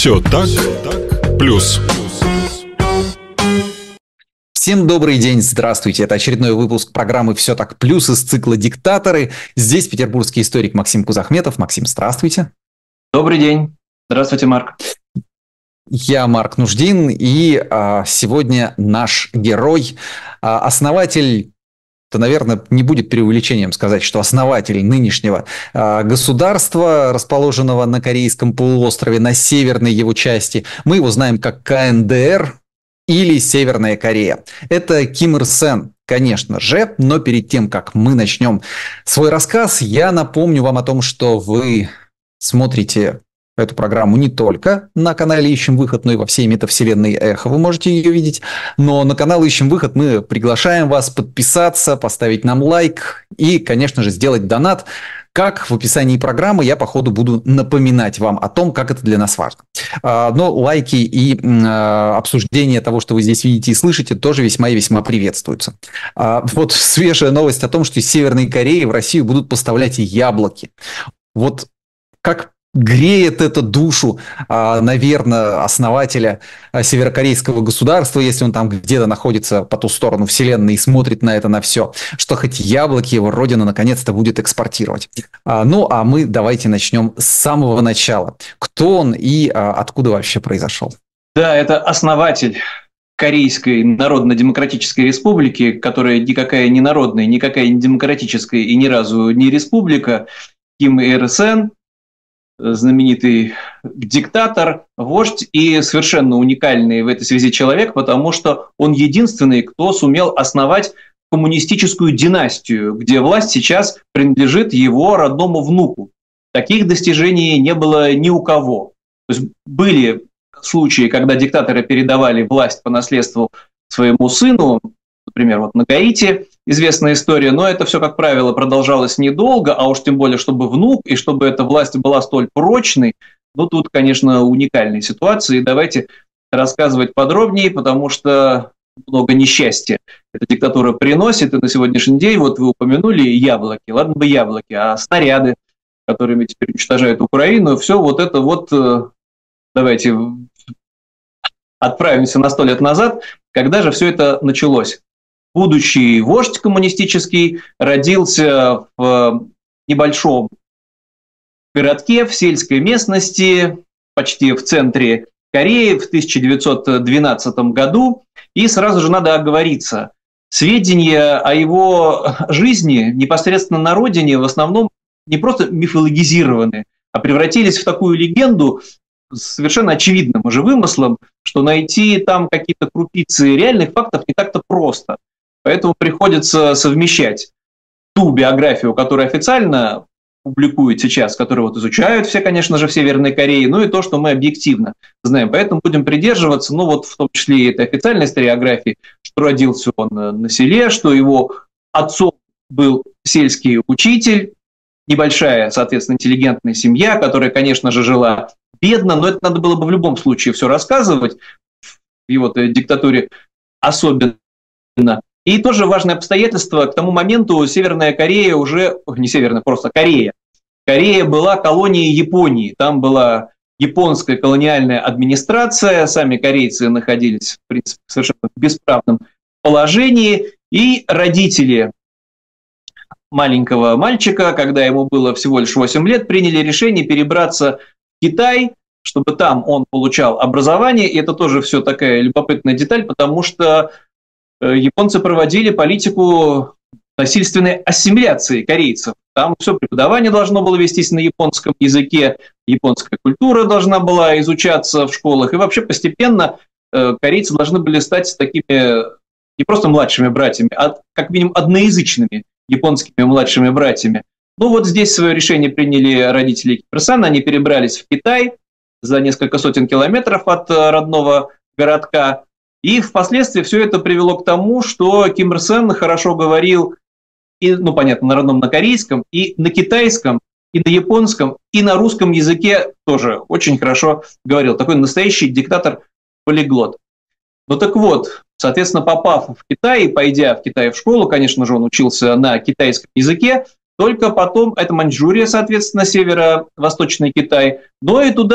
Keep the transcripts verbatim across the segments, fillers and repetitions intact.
Все так, плюс. Всем добрый день, здравствуйте. Это очередной выпуск программы «Все так плюс» из цикла «Диктаторы». Здесь петербургский историк Максим Кузахметов. Максим, здравствуйте. Добрый день. Здравствуйте, Марк. Я Марк Нуждин, и а, сегодня наш герой, а, основатель, то, наверное, не будет преувеличением сказать, что основатель нынешнего а, государства, расположенного на Корейском полуострове, на северной его части. Мы его знаем как ка эн дэ эр или Северная Корея. Это Ким Ир Сен, конечно же, но перед тем, как мы начнем свой рассказ, я напомню вам о том, что вы смотрите эту программу не только на канале «Ищем выход», но и во всей метавселенной Эхо. Вы можете ее видеть. Но на канал «Ищем выход» мы приглашаем вас подписаться, поставить нам лайк и, конечно же, сделать донат. Как в описании программы я по ходу буду напоминать вам о том, как это для нас важно. Но лайки и обсуждение того, что вы здесь видите и слышите, тоже весьма и весьма приветствуются. Вот свежая новость о том, что из Северной Кореи в Россию будут поставлять яблоки. Вот как греет это душу, наверное, основателя северокорейского государства, если он там где-то находится по ту сторону вселенной и смотрит на это на все, что хоть яблоки его родина наконец-то будет экспортировать. Ну, а мы давайте начнем с самого начала. Кто он и откуда вообще произошел? Да, это основатель Корейской Народно-Демократической Республики, которая никакая не народная, никакая не демократическая и ни разу не республика, Ким Ир Сен, знаменитый диктатор, вождь и совершенно уникальный в этой связи человек, потому что он единственный, кто сумел основать коммунистическую династию, где власть сейчас принадлежит его родному внуку. Таких достижений не было ни у кого. То есть были случаи, когда диктаторы передавали власть по наследству своему сыну, например, вот на Гаити известная история, но это все, как правило, продолжалось недолго, а уж тем более, чтобы внук, и чтобы эта власть была столь прочной, ну, тут, конечно, уникальная ситуация, и давайте рассказывать подробнее, потому что много несчастья эта диктатура приносит, и на сегодняшний день, вот вы упомянули яблоки, ладно бы яблоки, а снаряды, которыми теперь уничтожают Украину, все вот это вот, давайте отправимся на сто лет назад, когда же все это началось. Будущий вождь коммунистический родился в небольшом городке, в сельской местности, почти в центре Кореи в тысяча девятьсот двенадцатом году. И сразу же надо оговориться. Сведения о его жизни непосредственно на родине в основном не просто мифологизированы, а превратились в такую легенду с совершенно очевидным уже вымыслом, что найти там какие-то крупицы реальных фактов не так-то просто. Поэтому приходится совмещать ту биографию, которую официально публикуют сейчас, которую вот изучают все, конечно же, в Северной Корее, ну и то, что мы объективно знаем. Поэтому будем придерживаться, ну вот в том числе и этой официальной историографии, что родился он на селе, что его отцом был сельский учитель, небольшая, соответственно, интеллигентная семья, которая, конечно же, жила бедно, но это надо было бы в любом случае все рассказывать, в его диктатуре особенно. И тоже важное обстоятельство, к тому моменту Северная Корея уже, не Северная, просто Корея. Корея была колонией Японии, там была японская колониальная администрация, сами корейцы находились, в принципе, в совершенно бесправном положении, и родители маленького мальчика, когда ему было всего лишь восемь лет, приняли решение перебраться в Китай, чтобы там он получал образование, и это тоже все такая любопытная деталь, потому что японцы проводили политику насильственной ассимиляции корейцев. Там все преподавание должно было вестись на японском языке, японская культура должна была изучаться в школах, и вообще постепенно корейцы должны были стать такими не просто младшими братьями, а как минимум одноязычными японскими младшими братьями. Ну вот здесь свое решение приняли родители Ким Ир Сена, они перебрались в Китай за несколько сотен километров от родного городка. И впоследствии все это привело к тому, что Ким Ир Сен хорошо говорил, и, ну, понятно, на родном, на корейском, и на китайском, и на японском, и на русском языке тоже очень хорошо говорил. Такой настоящий диктатор-полиглот. Ну так вот, соответственно, попав в Китай, пойдя в Китай в школу, конечно же, он учился на китайском языке, только потом, это Маньчжурия, соответственно, северо-восточный Китай, но и туда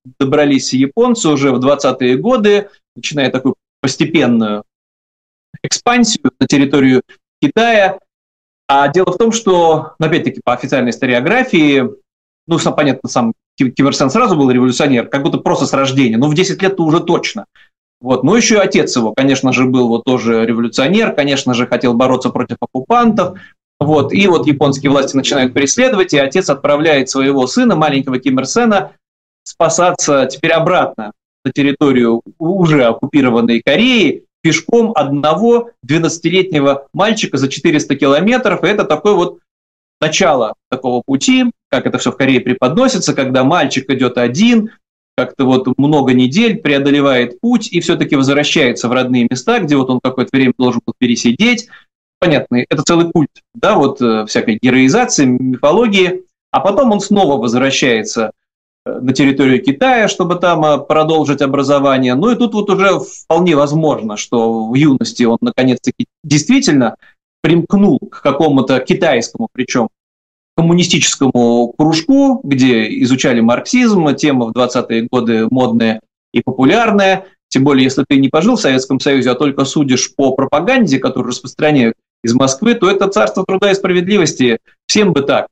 добрались японцы уже в двадцатые годы, начиная такую постепенную экспансию на территорию Китая. А дело в том, что, ну, опять-таки, по официальной историографии, ну, сам, понятно, сам Ким Ир Сен сразу был революционер, как будто просто с рождения, но в десять лет-то уже точно. Вот. Ну, еще и отец его, конечно же, был вот тоже революционер, конечно же, хотел бороться против оккупантов. Вот. И вот японские власти начинают преследовать, и отец отправляет своего сына, маленького Ким Ир Сена, спасаться теперь обратно на территорию уже оккупированной Кореи пешком одного двенадцатилетнего мальчика за четыреста километров. И это такое вот начало такого пути, как это все в Корее преподносится, когда мальчик идет один, как-то вот много недель преодолевает путь и все-таки возвращается в родные места, где вот он какое-то время должен был пересидеть. Понятно, это целый культ, да, вот всякой героизации, мифологии. А потом он снова возвращается на территорию Китая, чтобы там продолжить образование. Ну и тут вот уже вполне возможно, что в юности он наконец-таки действительно примкнул к какому-то китайскому, причем коммунистическому кружку, где изучали марксизм, тема в двадцатые годы модная и популярная. Тем более, если ты не пожил в Советском Союзе, а только судишь по пропаганде, которую распространяют из Москвы, то это царство труда и справедливости. Всем бы так.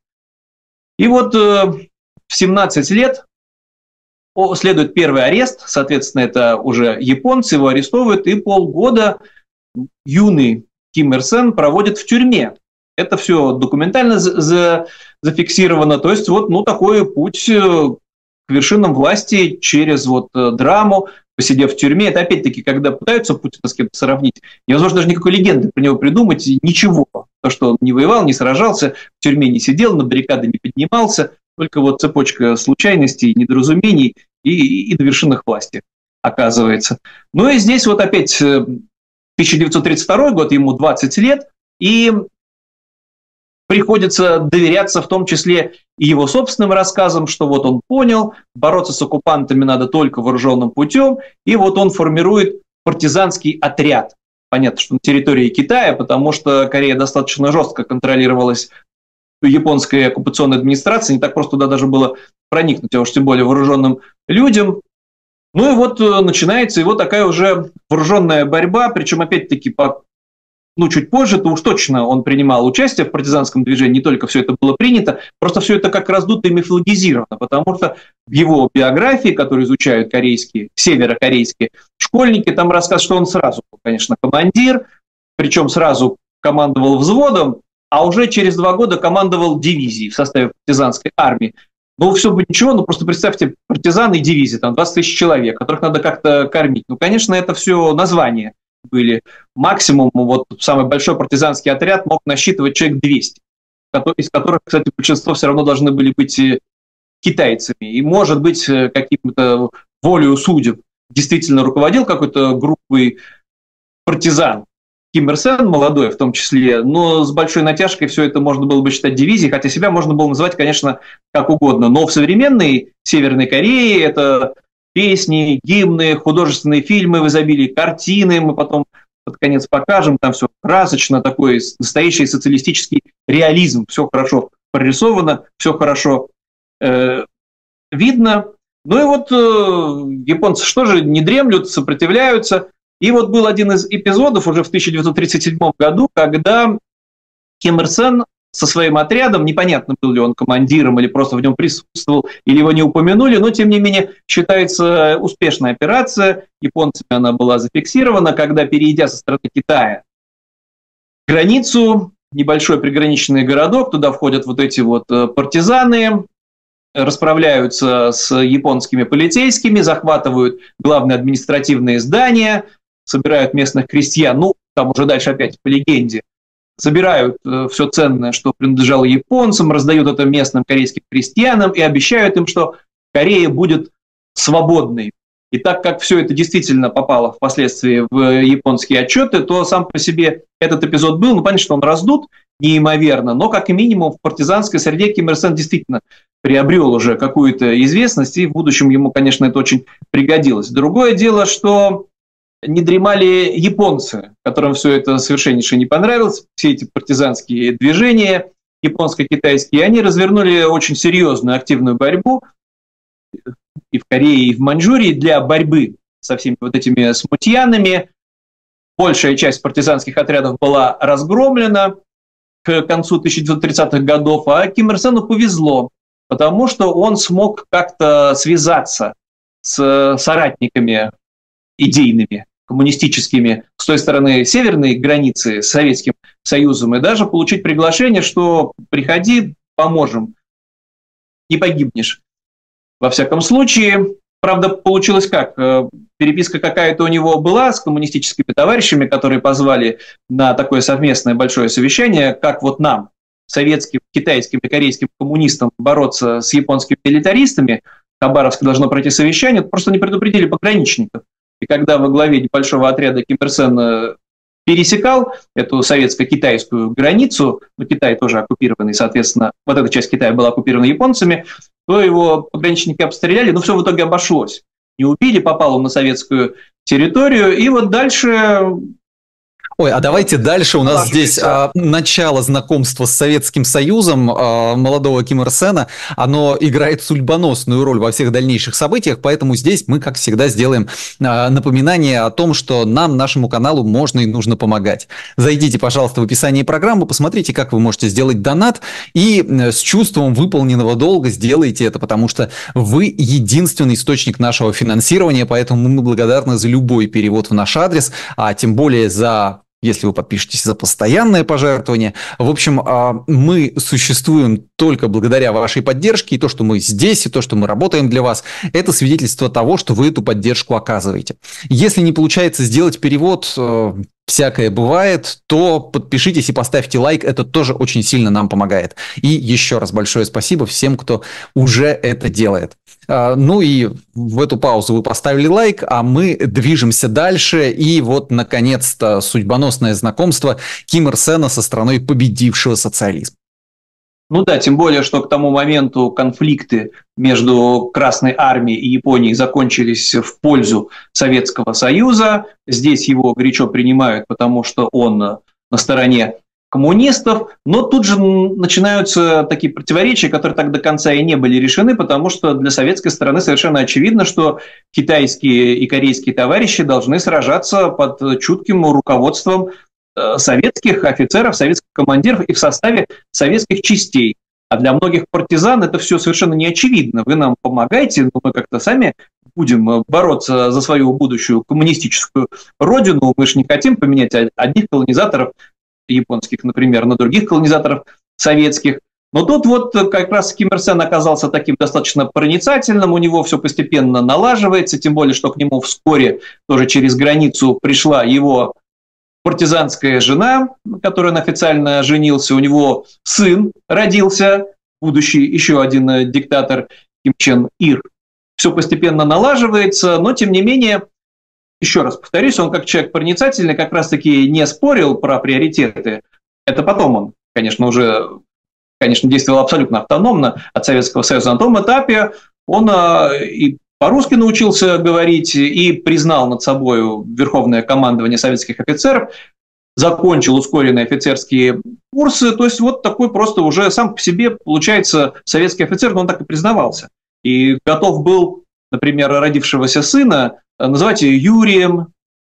И вот э, в семнадцать лет следует первый арест, соответственно, это уже японцы, его арестовывают, и полгода юный Ким Ир Сен проводит в тюрьме. Это все документально за- зафиксировано, то есть вот ну, такой путь к вершинам власти через вот драму, посидев в тюрьме. Это опять-таки, когда пытаются Путина с кем-то сравнить, невозможно даже никакой легенды про него придумать, ничего. То, что он не воевал, не сражался, в тюрьме не сидел, на баррикады не поднимался, только вот цепочка случайностей, недоразумений и, и на вершинах власти оказывается. Ну и здесь вот опять тысяча девятьсот тридцать второй год, ему двадцать лет, и приходится доверяться в том числе и его собственным рассказам, что вот он понял, бороться с оккупантами надо только вооруженным путем, и вот он формирует партизанский отряд. Понятно, что на территории Китая, потому что Корея достаточно жестко контролировалась японской оккупационной администрацией, не так просто туда даже было проникнуть, а уж тем более вооруженным людям. Ну и вот начинается его такая уже вооруженная борьба, причем опять-таки по ну, чуть позже, то уж точно он принимал участие в партизанском движении, не только все это было принято, просто все это как раздуто и мифологизировано, потому что в его биографии, которую изучают корейские, северокорейские школьники, там рассказ, что он сразу был, конечно, командир, причем сразу командовал взводом, а уже через два года командовал дивизией в составе партизанской армии. Ну, все бы ничего, но просто представьте, партизаны и дивизии, там двадцать тысяч человек, которых надо как-то кормить. Ну, конечно, это все названия были. Максимум, вот самый большой партизанский отряд мог насчитывать человек двести, из которых, кстати, большинство все равно должны были быть китайцами. И, может быть, каким-то волею судеб действительно руководил какой-то группой партизан. Ким Ир Сен, молодой в том числе, но с большой натяжкой все это можно было бы считать дивизией, хотя себя можно было называть, конечно, как угодно. Но в современной Северной Корее это песни, гимны, художественные фильмы в изобилии, картины, мы потом под конец покажем, там все красочно, такой настоящий социалистический реализм, все хорошо прорисовано, все хорошо э, видно. Ну и вот э, японцы что же, не дремлют, сопротивляются. И вот был один из эпизодов уже в тысяча девятьсот тридцать седьмом году, когда Ким Ир Сен со своим отрядом, непонятно, был ли он командиром или просто в нем присутствовал, или его не упомянули, но тем не менее считается успешная операция, японцами она была зафиксирована, когда, перейдя со стороны Китая границу, небольшой приграничный городок, туда входят вот эти вот партизаны, расправляются с японскими полицейскими, захватывают главные административные здания, собирают местных крестьян, ну, там уже дальше опять по легенде, собирают э, все ценное, что принадлежало японцам, раздают это местным корейским крестьянам и обещают им, что Корея будет свободной. И так как все это действительно попало впоследствии в японские отчеты, то сам по себе этот эпизод был, ну, понятно, что он раздут неимоверно, но как минимум в партизанской среде Ким Ир Сен действительно приобрел уже какую-то известность, и в будущем ему, конечно, это очень пригодилось. Другое дело, что не дремали японцы, которым все это совершеннейше не понравилось, все эти партизанские движения японско-китайские, они развернули очень серьезную активную борьбу и в Корее, и в Маньчжурии для борьбы со всеми вот этими смутьянами. Большая часть партизанских отрядов была разгромлена к концу тысяча девятьсот тридцатых годов, а Ким Ир Сену повезло, потому что он смог как-то связаться с соратниками идейными, коммунистическими, с той стороны северной границы с Советским Союзом, и даже получить приглашение, что приходи, поможем, не погибнешь. Во всяком случае, правда, получилось как? Переписка какая-то у него была с коммунистическими товарищами, которые позвали на такое совместное большое совещание, как вот нам, советским, китайским и корейским коммунистам, бороться с японскими милитаристами. В Хабаровске должно пройти совещание, просто не предупредили пограничников. И когда во главе небольшого отряда Ким Ир Сен пересекал эту советско-китайскую границу, ну, Китай тоже оккупированный, соответственно, вот эта часть Китая была оккупирована японцами, то его пограничники обстреляли, но все в итоге обошлось. Не убили, попал он на советскую территорию, и вот дальше... Ой, а давайте дальше. У нас здесь а, начало знакомства с Советским Союзом а, молодого Ким Ир Сена. Оно играет судьбоносную роль во всех дальнейших событиях, поэтому здесь мы, как всегда, сделаем а, напоминание о том, что нам, нашему каналу, можно и нужно помогать. Зайдите, пожалуйста, в описание программы, посмотрите, как вы можете сделать донат, и с чувством выполненного долга сделайте это, потому что вы единственный источник нашего финансирования, поэтому мы благодарны за любой перевод в наш адрес, а тем более за... если вы подпишетесь за постоянное пожертвование. В общем, мы существуем только благодаря вашей поддержке, и то, что мы здесь, и то, что мы работаем для вас, это свидетельство того, что вы эту поддержку оказываете. Если не получается сделать перевод, всякое бывает, то подпишитесь и поставьте лайк, это тоже очень сильно нам помогает. И еще раз большое спасибо всем, кто уже это делает. Ну и в эту паузу вы поставили лайк, а мы движемся дальше. И вот, наконец-то, судьбоносное знакомство Ким Ир Сена со страной победившего социализм. Ну да, тем более, что к тому моменту конфликты между Красной Армией и Японией закончились в пользу Советского Союза. Здесь его горячо принимают, потому что он на стороне коммунистов, но тут же начинаются такие противоречия, которые так до конца и не были решены, потому что для советской стороны совершенно очевидно, что китайские и корейские товарищи должны сражаться под чутким руководством советских офицеров, советских командиров и в составе советских частей. А для многих партизан это все совершенно не очевидно. Вы нам помогаете, но мы как-то сами будем бороться за свою будущую коммунистическую родину. Мы же не хотим поменять одних колонизаторов японских, например, на других колонизаторов советских. Но тут вот как раз Ким Ир Сен оказался таким достаточно проницательным, у него все постепенно налаживается, тем более, что к нему вскоре тоже через границу пришла его партизанская жена, на которой он официально женился, у него сын родился, будущий еще один диктатор Ким Чен Ир. Все постепенно налаживается, но тем не менее, еще раз повторюсь, он как человек проницательный как раз-таки не спорил про приоритеты. Это потом он, конечно, уже конечно, действовал абсолютно автономно от Советского Союза. На том этапе он и по-русски научился говорить и признал над собой верховное командование советских офицеров, закончил ускоренные офицерские курсы. То есть вот такой просто уже сам по себе, получается, советский офицер, но он так и признавался. И готов был, например, родившегося сына называть Юрием.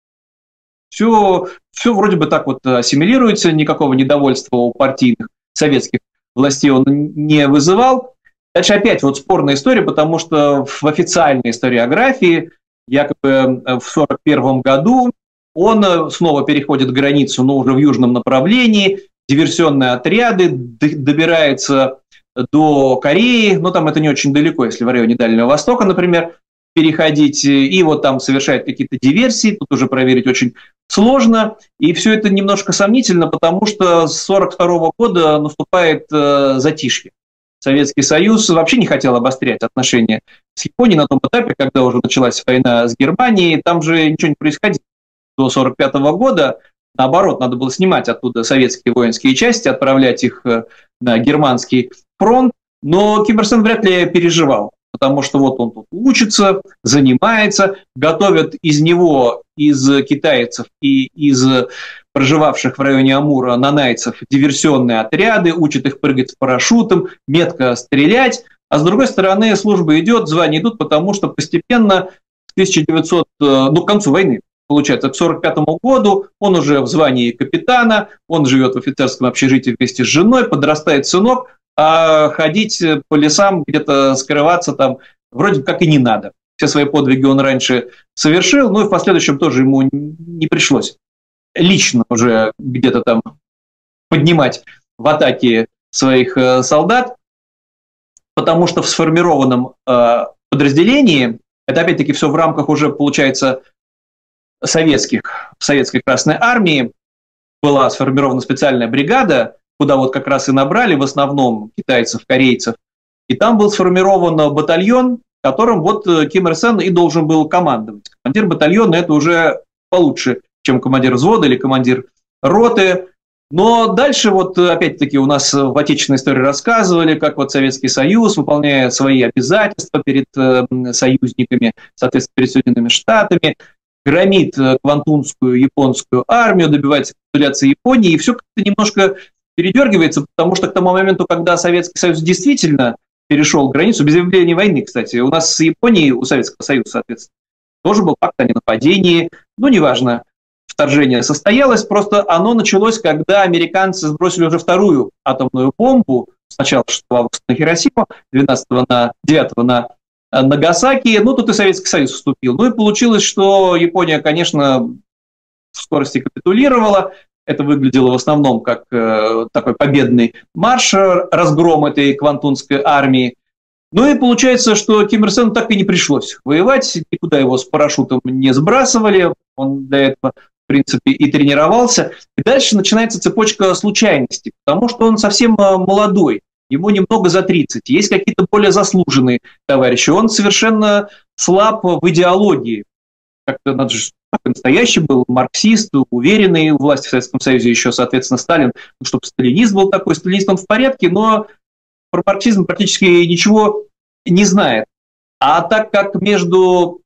Все, все вроде бы так вот ассимилируется, никакого недовольства у партийных советских властей он не вызывал. Дальше опять вот спорная история, потому что в официальной историографии якобы в сорок первом году он снова переходит границу, но уже в южном направлении, диверсионные отряды, добирается до Кореи, но там это не очень далеко, если в районе Дальнего Востока, например, переходить, и вот там совершает какие-то диверсии, тут уже проверить очень сложно, и все это немножко сомнительно, потому что с сорок второго года наступает э, затишье. Советский Союз вообще не хотел обострять отношения с Японией на том этапе, когда уже началась война с Германией, там же ничего не происходило. До сорок пятого года, наоборот, надо было снимать оттуда советские воинские части, отправлять их на германский фронт, но Ким Ир Сен вряд ли переживал, потому что вот он тут учится, занимается, готовят из него, из китайцев и из проживавших в районе Амура нанайцев диверсионные отряды, учат их прыгать с парашютом, метко стрелять. а с другой стороны служба идет, звания идут, потому что постепенно к тысяча девятисотому, ну, к концу войны, получается, к сорок пятому году он уже в звании капитана, он живет в офицерском общежитии вместе с женой, подрастает сынок, а ходить по лесам, где-то скрываться там вроде как и не надо. Все свои подвиги он раньше совершил, ну и в последующем тоже ему не пришлось лично уже где-то там поднимать в атаке своих солдат, потому что в сформированном подразделении, это опять-таки все в рамках уже, получается, советских, советской Красной Армии, была сформирована специальная бригада, куда вот как раз и набрали в основном китайцев, корейцев, и там был сформирован батальон, которым вот Ким Ир Сен и должен был командовать. Командир батальона – это уже получше, чем командир взвода или командир роты. Но дальше вот опять-таки у нас в отечественной истории рассказывали, как вот Советский Союз, выполняя свои обязательства перед э, союзниками, соответственно, перед Соединенными Штатами, громит Квантунскую японскую армию, добивается капитуляции Японии, и все как-то немножко передергивается, потому что к тому моменту, когда Советский Союз действительно перешел границу, без объявления войны, кстати, у нас с Японией, у Советского Союза, соответственно, тоже был факт о ненападении, ну, неважно, вторжение состоялось, просто оно началось, когда американцы сбросили уже вторую атомную бомбу, сначала шестого августа на Хиросиму, двенадцатого на девятого на Нагасаки, ну, тут и Советский Союз вступил. Ну, и получилось, что Япония, конечно, в скорости капитулировала, это выглядело в основном как э, такой победный марш, разгром этой Квантунской армии. Ну и получается, что Ким Ир Сену так и не пришлось воевать, никуда его с парашютом не сбрасывали, он для этого, в принципе, и тренировался. И дальше начинается цепочка случайностей, потому что он совсем молодой, ему немного за тридцать, есть какие-то более заслуженные товарищи, он совершенно слаб в идеологии. Как-то надо же, настоящий был марксист, уверенный у власти в Советском Союзе, еще, соответственно, Сталин, ну, чтобы сталинист был такой, сталинист он в порядке, но про марксизм практически ничего не знает. А так как между...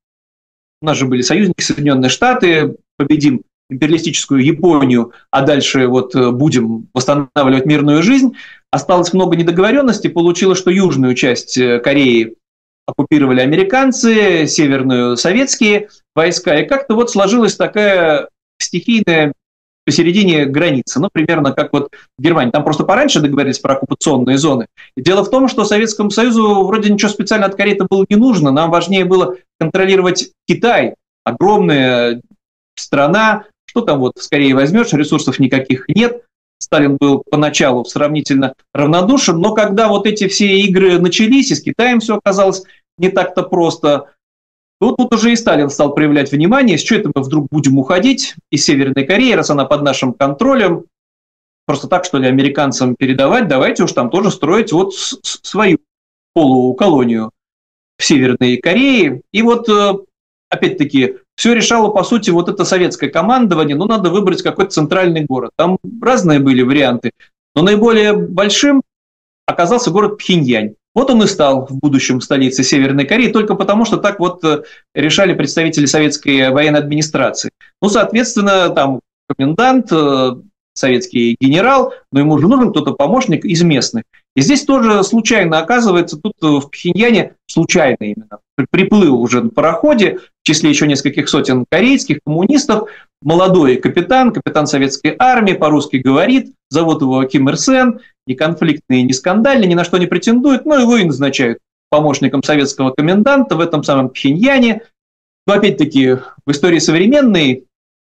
У нас же были союзники, Соединенные Штаты, победим империалистическую Японию, а дальше вот будем восстанавливать мирную жизнь, осталось много недоговоренностей, получилось, что южную часть Кореи оккупировали американцы, северную советские войска, и как-то вот сложилась такая стихийная посередине границы, ну, примерно как вот в Германии. Там просто пораньше договорились про оккупационные зоны. И дело в том, что Советскому Союзу вроде ничего специально от Кореи-то было не нужно, нам важнее было контролировать Китай, огромная страна, что там вот с Кореей возьмешь, ресурсов никаких нет. Сталин был поначалу сравнительно равнодушен, но когда вот эти все игры начались, и с Китаем все оказалось не так-то просто, то тут уже и Сталин стал проявлять внимание, с чего это мы вдруг будем уходить из Северной Кореи, раз она под нашим контролем, просто так, что ли, американцам передавать, давайте уж там тоже строить вот свою полуколонию в Северной Корее. И вот, опять-таки, все решало, по сути, вот это советское командование, ну, надо выбрать какой-то центральный город. Там разные были варианты, но наиболее большим оказался город Пхеньянь. Вот он и стал в будущем столицей Северной Кореи, только потому, что так вот решали представители советской военной администрации. Ну, соответственно, там комендант, советский генерал, но ему же нужен кто-то помощник из местных. И здесь тоже случайно оказывается, тут в Пхеньяне, случайно именно, приплыл уже на пароходе, в числе еще нескольких сотен корейских коммунистов, молодой капитан, капитан советской армии, по-русски говорит, зовут его Ким Ир Сен, не конфликтный, не скандальный, ни на что не претендует, но его и назначают помощником советского коменданта в этом самом Пхеньяне. Но опять-таки в истории современной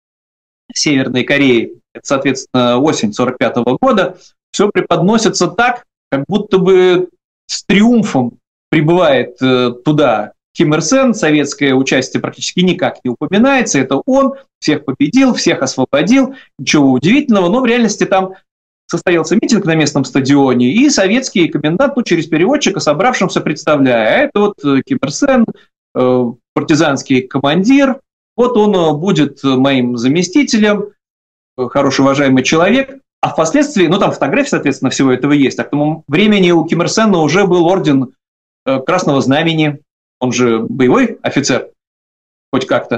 Северной Кореи, это, соответственно, осень сорок пятого года, все преподносится так, как будто бы с триумфом прибывает э, туда Ким Ир Сен, советское участие практически никак не упоминается, это он всех победил, всех освободил, ничего удивительного, но в реальности там состоялся митинг на местном стадионе, и советский комендант, ну, через переводчика, собравшимся представляя, а это вот Ким Ир Сен, э, партизанский командир, вот он будет моим заместителем, хороший, уважаемый человек, а впоследствии, ну, там фотографии, соответственно, всего этого есть, а к тому времени у Ким Ир Сена уже был орден Красного Знамени, он же боевой офицер, хоть как-то.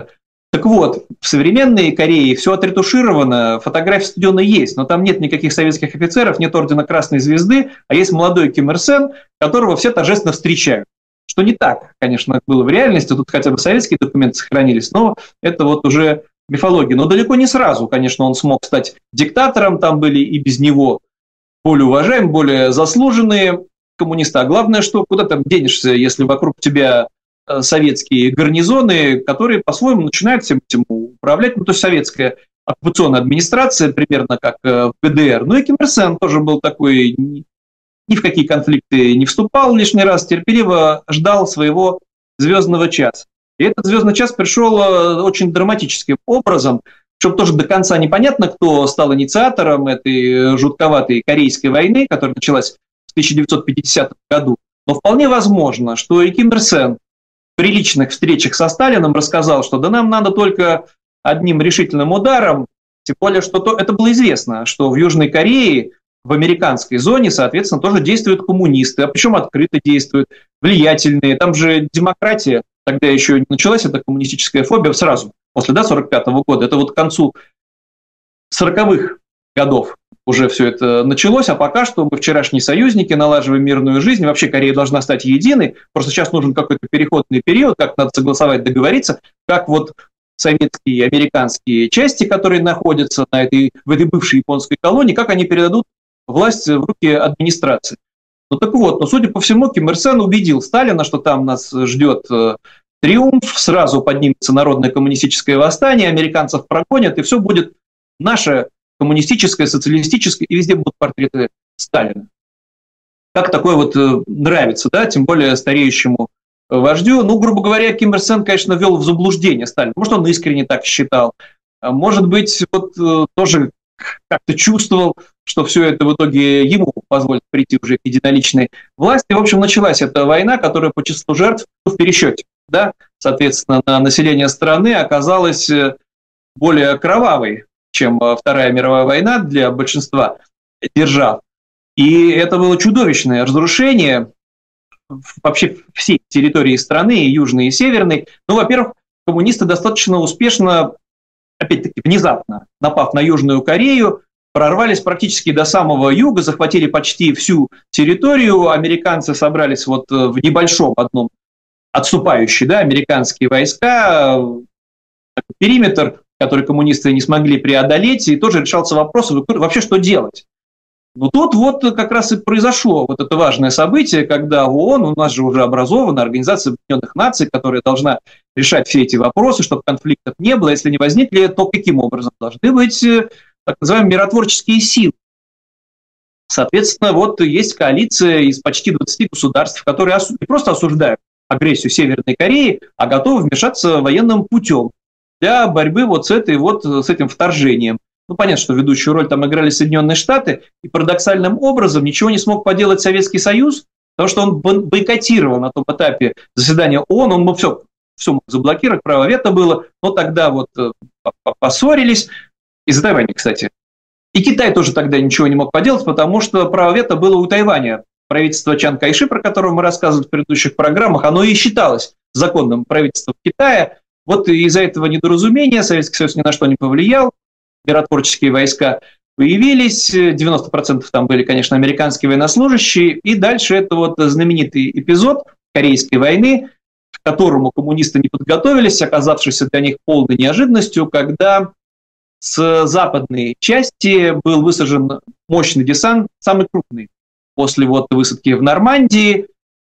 Так вот, в современной Корее все отретушировано, фотографии стадиона есть, но там нет никаких советских офицеров, нет ордена Красной Звезды, а есть молодой Ким Ир Сен, которого все торжественно встречают. Что не так, конечно, было в реальности, тут хотя бы советские документы сохранились, но это вот уже мифология. Но далеко не сразу, конечно, он смог стать диктатором, там были и без него более уважаемые, более заслуженные коммунисты. А главное, что куда там денешься, если вокруг тебя советские гарнизоны, которые по-своему начинают всем этим управлять. Ну, то есть советская оккупационная администрация, примерно как в ГДР. Ну и Ким Ир Сен тоже был такой, ни в какие конфликты не вступал лишний раз, терпеливо ждал своего звездного часа. И этот звездный час пришел очень драматическим образом, причем тоже до конца непонятно, кто стал инициатором этой жутковатой Корейской войны, которая началась в тысяча девятьсот пятидесятом году. Но вполне возможно, что и Ким Ир Сен при личных встречах со Сталиным рассказал, что да нам надо только одним решительным ударом, тем более, что то, это было известно, что в Южной Корее, в американской зоне, соответственно, тоже действуют коммунисты, а причем открыто действуют, влиятельные. Там же демократия, тогда еще не началась эта коммунистическая фобия сразу, после да, сорок пятого года. Это вот к концу сороковых годов уже все это началось, а пока что мы вчерашние союзники, налаживаем мирную жизнь, вообще Корея должна стать единой, просто сейчас нужен какой-то переходный период, как надо согласовать, договориться, как вот советские и американские части, которые находятся на этой, в этой бывшей японской колонии, как они передадут власть в руки администрации. Ну так вот, но судя по всему, Ким Ир Сен убедил Сталина, что там нас ждет триумф, сразу поднимется народное коммунистическое восстание, американцев прогонят, и все будет наше коммунистическое, социалистическое, и везде будут портреты Сталина. Как такое вот нравится, да, тем более стареющему вождю. Ну, грубо говоря, Ким Ир Сен, конечно, ввел в заблуждение Сталина. Может, он искренне так считал. Может быть, вот тоже как-то чувствовал, что все это в итоге ему позволит прийти уже к единоличной власти. В общем, началась эта война, которая по числу жертв в пересчете, да, соответственно, на население страны оказалась более кровавой, чем Вторая мировая война для большинства держав. И это было чудовищное разрушение вообще всей территории страны, и южной, и северной. Ну, во-первых, коммунисты достаточно успешно, опять-таки, внезапно, напав на Южную Корею, прорвались практически до самого юга, захватили почти всю территорию. Американцы собрались вот в небольшом одном отступающие, да, американские войска, периметр, который коммунисты не смогли преодолеть, и тоже решался вопрос, вообще что делать. Но тут вот как раз и произошло вот это важное событие, когда ООН, у нас же уже образована Организация Объединенных Наций, которая должна решать все эти вопросы, чтобы конфликтов не было. Если не возникли, то каким образом должны быть так называемые миротворческие силы. Соответственно, вот есть коалиция из почти двадцати государств, которые не просто осуждают агрессию Северной Кореи, а готовы вмешаться военным путем для борьбы вот с, этой, вот, с этим вторжением. Ну, понятно, что ведущую роль там играли Соединенные Штаты, и парадоксальным образом ничего не смог поделать Советский Союз, потому что он бойкотировал на том этапе заседания ООН, он мог все, все мог заблокировать, право вето было, но тогда вот поссорились, из-за Тайваня, кстати. И Китай тоже тогда ничего не мог поделать, потому что право вето было у Тайваня. Правительство Чан Кайши, про которое мы рассказывали в предыдущих программах, оно и считалось законным правительством Китая. Вот из-за этого недоразумения Советский Союз ни на что не повлиял, миротворческие войска появились, девяносто процентов там были, конечно, американские военнослужащие, и дальше это вот знаменитый эпизод Корейской войны, к которому коммунисты не подготовились, оказавшийся для них полной неожиданностью, когда с западной части был высажен мощный десант, самый крупный после вот высадки в Нормандии.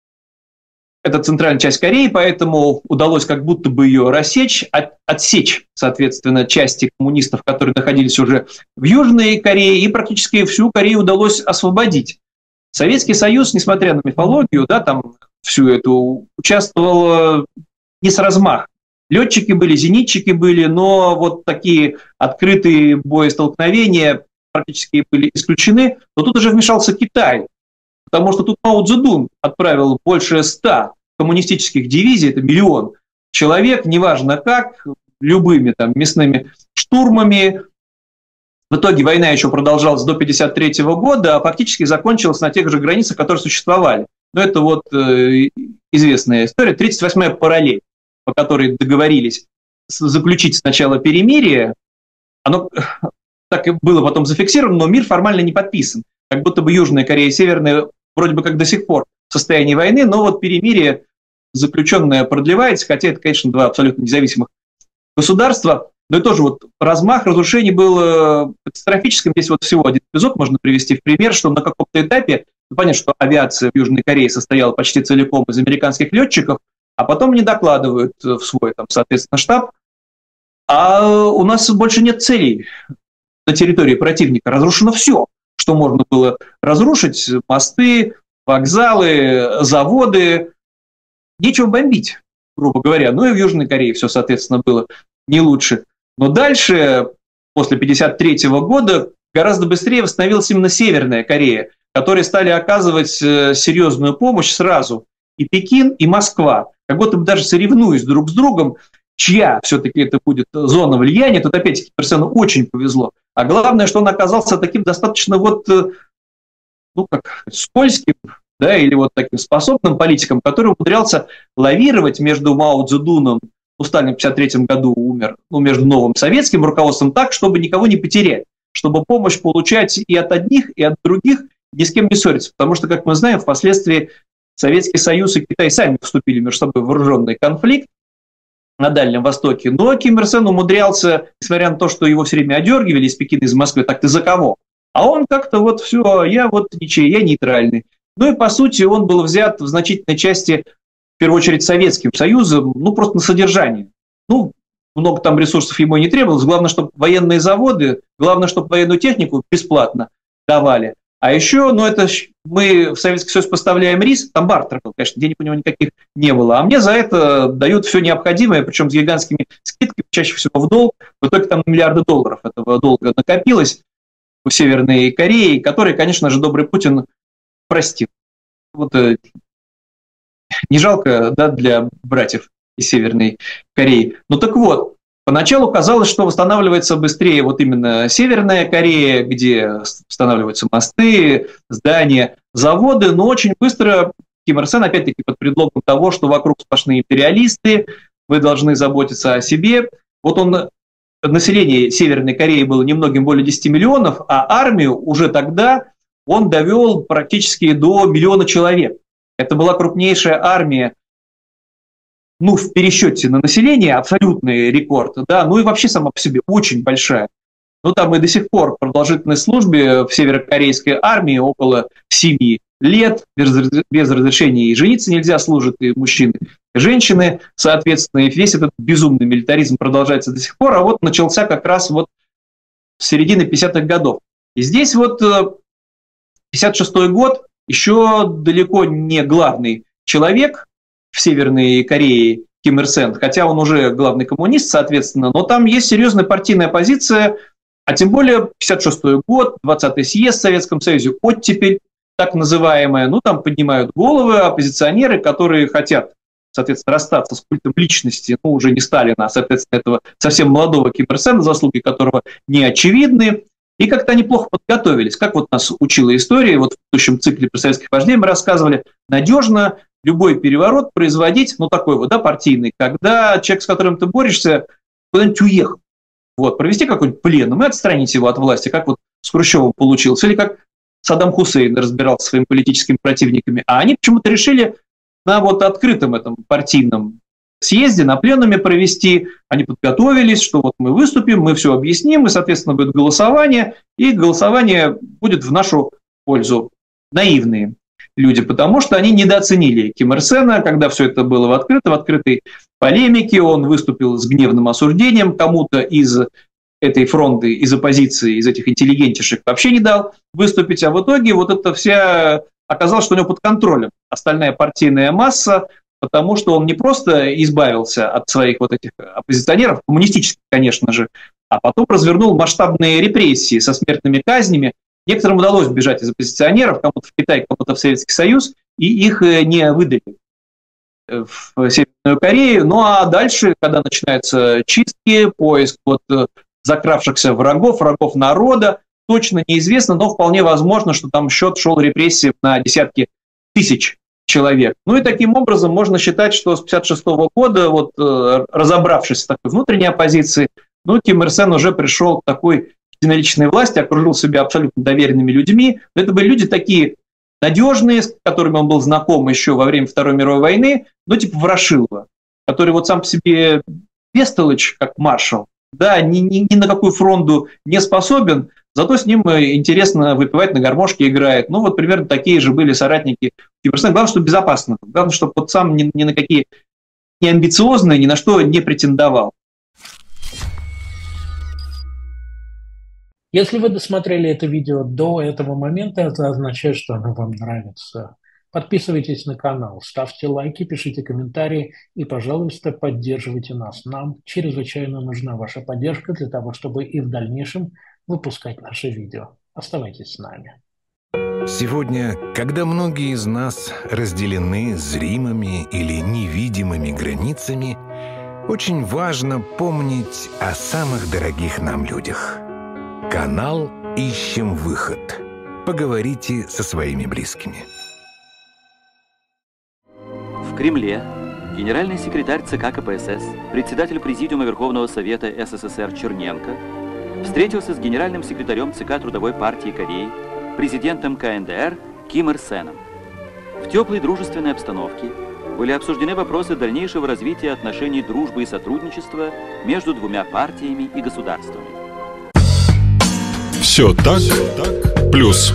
Это центральная часть Кореи, поэтому удалось как будто бы ее рассечь, от, отсечь, соответственно, части коммунистов, которые находились уже в Южной Корее, и практически всю Корею удалось освободить. Советский Союз, несмотря на мифологию, да, там всю эту участвовал не с размахом. Летчики были, зенитчики были, но вот такие открытые боестолкновения практически были исключены. Но тут уже вмешался Китай, потому что тут Мао Цзэдун отправил больше ста коммунистических дивизий, это миллион человек, неважно как, любыми там мясными штурмами. В итоге война еще продолжалась до тысяча девятьсот пятьдесят третьего года, а фактически закончилась на тех же границах, которые существовали. Но это вот э, известная история, тридцать восьмая параллель, по которой договорились заключить сначала перемирие, оно так и было потом зафиксировано, но мир формально не подписан. Как будто бы Южная Корея и Северная вроде бы как до сих пор в состоянии войны, но вот перемирие заключенное продлевается, хотя это, конечно, два абсолютно независимых государства. Но и тоже вот размах разрушений был катастрофическим. Здесь вот всего один эпизод можно привести в пример, что на каком-то этапе, ну, понятно, что авиация в Южной Корее состояла почти целиком из американских летчиков, а потом они докладывают в свой, там, соответственно, штаб, а у нас больше нет целей на территории противника. Разрушено все, что можно было разрушить: мосты, вокзалы, заводы. Нечего бомбить, грубо говоря. Ну и в Южной Корее все, соответственно, было не лучше. Но дальше, после пятьдесят третьего года, гораздо быстрее восстановилась именно Северная Корея, которые стали оказывать серьезную помощь сразу. И Пекин, и Москва. Как будто бы даже соревнуясь друг с другом, чья все-таки это будет зона влияния. Тут опять-таки Ким Ир Сену очень повезло. А главное, что он оказался таким достаточно вот, ну как, скользким, да, или вот таким способным политиком, который умудрялся лавировать между Мао Цзэдуном, ну, Сталин в пятьдесят третьем году умер, ну, между новым советским руководством так, чтобы никого не потерять, чтобы помощь получать и от одних, и от других, ни с кем не ссориться. Потому что, как мы знаем, впоследствии Советский Союз и Китай сами вступили между собой в вооруженный конфликт на Дальнем Востоке. Но Ким Ир Сен умудрялся, несмотря на то, что его все время одергивали из Пекина, из Москвы, так ты за кого? А он как-то вот все, я вот ничей, я нейтральный. Ну и по сути он был взят в значительной части, в первую очередь, Советским Союзом, ну просто на содержание. Ну, много там ресурсов ему не требовалось. Главное, чтобы военные заводы, главное, чтобы военную технику бесплатно давали. А еще, ну это мы в Советский Союз поставляем рис, там бартер был, конечно, денег у него никаких не было. А мне за это дают все необходимое, причем с гигантскими скидками, чаще всего в долг. В итоге там миллиарды долларов этого долга накопилось у Северной Кореи, которые, конечно же, добрый Путин простил. Вот, э, не жалко, да, для братьев из Северной Кореи. Ну так вот, поначалу казалось, что восстанавливается быстрее вот именно Северная Корея, где восстанавливаются мосты, здания, заводы, но очень быстро Ким Ир Сен, опять-таки под предлогом того, что вокруг сплошные империалисты, вы должны заботиться о себе. Вот он, население Северной Кореи было немногим более десяти миллионов, а армию уже тогда он довел практически до миллиона человек. Это была крупнейшая армия, ну, в пересчете на население, абсолютный рекорд, да, ну и вообще сама по себе очень большая. Ну, там и до сих пор продолжительной службе в северокорейской армии около семи лет, без, без разрешения и жениться нельзя, служат и мужчины, и женщины, соответственно, и весь этот безумный милитаризм продолжается до сих пор, а вот начался как раз вот в середине пятидесятых годов. И здесь вот пятьдесят шестой год, еще далеко не главный человек в Северной Корее Ким Ир Сен, хотя он уже главный коммунист, соответственно, но там есть серьезная партийная позиция, а тем более пятьдесят шестой год, двадцатый съезд в Советском Союзе, оттепель так называемая, ну там поднимают головы оппозиционеры, которые хотят, соответственно, расстаться с культом личности, ну уже не Сталина, а, соответственно, этого совсем молодого Ким Ир Сена, заслуги которого не очевидны. И как-то они плохо подготовились. Как вот нас учила история, вот в предыдущем цикле про советских вождей мы рассказывали, надежно любой переворот производить, ну такой вот, да, партийный, когда человек, с которым ты борешься, куда-нибудь уехал. Вот, провести какой-нибудь пленум и отстранить его от власти, как вот с Хрущевым получилось, или как Саддам Хусейн разбирался со своими политическими противниками. А они почему-то решили на вот открытом этом партийном съезде, на пленуме провести, они подготовились, что вот мы выступим, мы все объясним, и, соответственно, будет голосование, и голосование будет в нашу пользу. Наивные люди, потому что они недооценили Ким Ир Сена, когда все это было в открытой, в открытой полемике, он выступил с гневным осуждением, кому-то из этой фронты, из оппозиции, из этих интеллигентишек вообще не дал выступить, а в итоге вот это вся оказалось, что у него под контролем остальная партийная масса, потому что он не просто избавился от своих вот этих оппозиционеров, коммунистических, конечно же, а потом развернул масштабные репрессии со смертными казнями. Некоторым удалось бежать из оппозиционеров, кому-то в Китай, кому-то в Советский Союз, и их не выдали в Северную Корею. Ну а дальше, когда начинаются чистки, поиск вот закравшихся врагов, врагов народа, точно неизвестно, но вполне возможно, что там счет шел репрессиям на десятки тысяч человек. Ну и таким образом можно считать, что с пятьдесят шестого года, вот, разобравшись с такой внутренней оппозицией, ну, Ким Ир Сен уже пришел к такой единоличной власти, окружил себя абсолютно доверенными людьми. Это были люди такие надежные, с которыми он был знаком еще во время Второй мировой войны, ну, типа Ворошилова, который вот сам по себе бестолочь, как маршал, да, ни, ни, ни на какую фронту не способен, зато с ним интересно выпивать, на гармошке играет. Ну, вот примерно такие же были соратники Ким Ир Сена. Главное, чтобы безопасно. Главное, чтобы вот сам ни, ни на какие не амбициозные, ни на что не претендовал. Если вы досмотрели это видео до этого момента, это означает, что оно вам нравится. Подписывайтесь на канал, ставьте лайки, пишите комментарии и, пожалуйста, поддерживайте нас. Нам чрезвычайно нужна ваша поддержка для того, чтобы и в дальнейшем выпускать наши видео. Оставайтесь с нами. Сегодня, когда многие из нас разделены зримыми или невидимыми границами, очень важно помнить о самых дорогих нам людях. Канал «Ищем выход». Поговорите со своими близкими. В Кремле генеральный секретарь ЦК КПСС, председатель Президиума Верховного Совета СССР Черненко встретился с генеральным секретарем ЦК Трудовой партии Кореи, президентом ка эн дэ эр Ким Ир Сеном. В теплой дружественной обстановке были обсуждены вопросы дальнейшего развития отношений дружбы и сотрудничества между двумя партиями и государствами. Все так, плюс.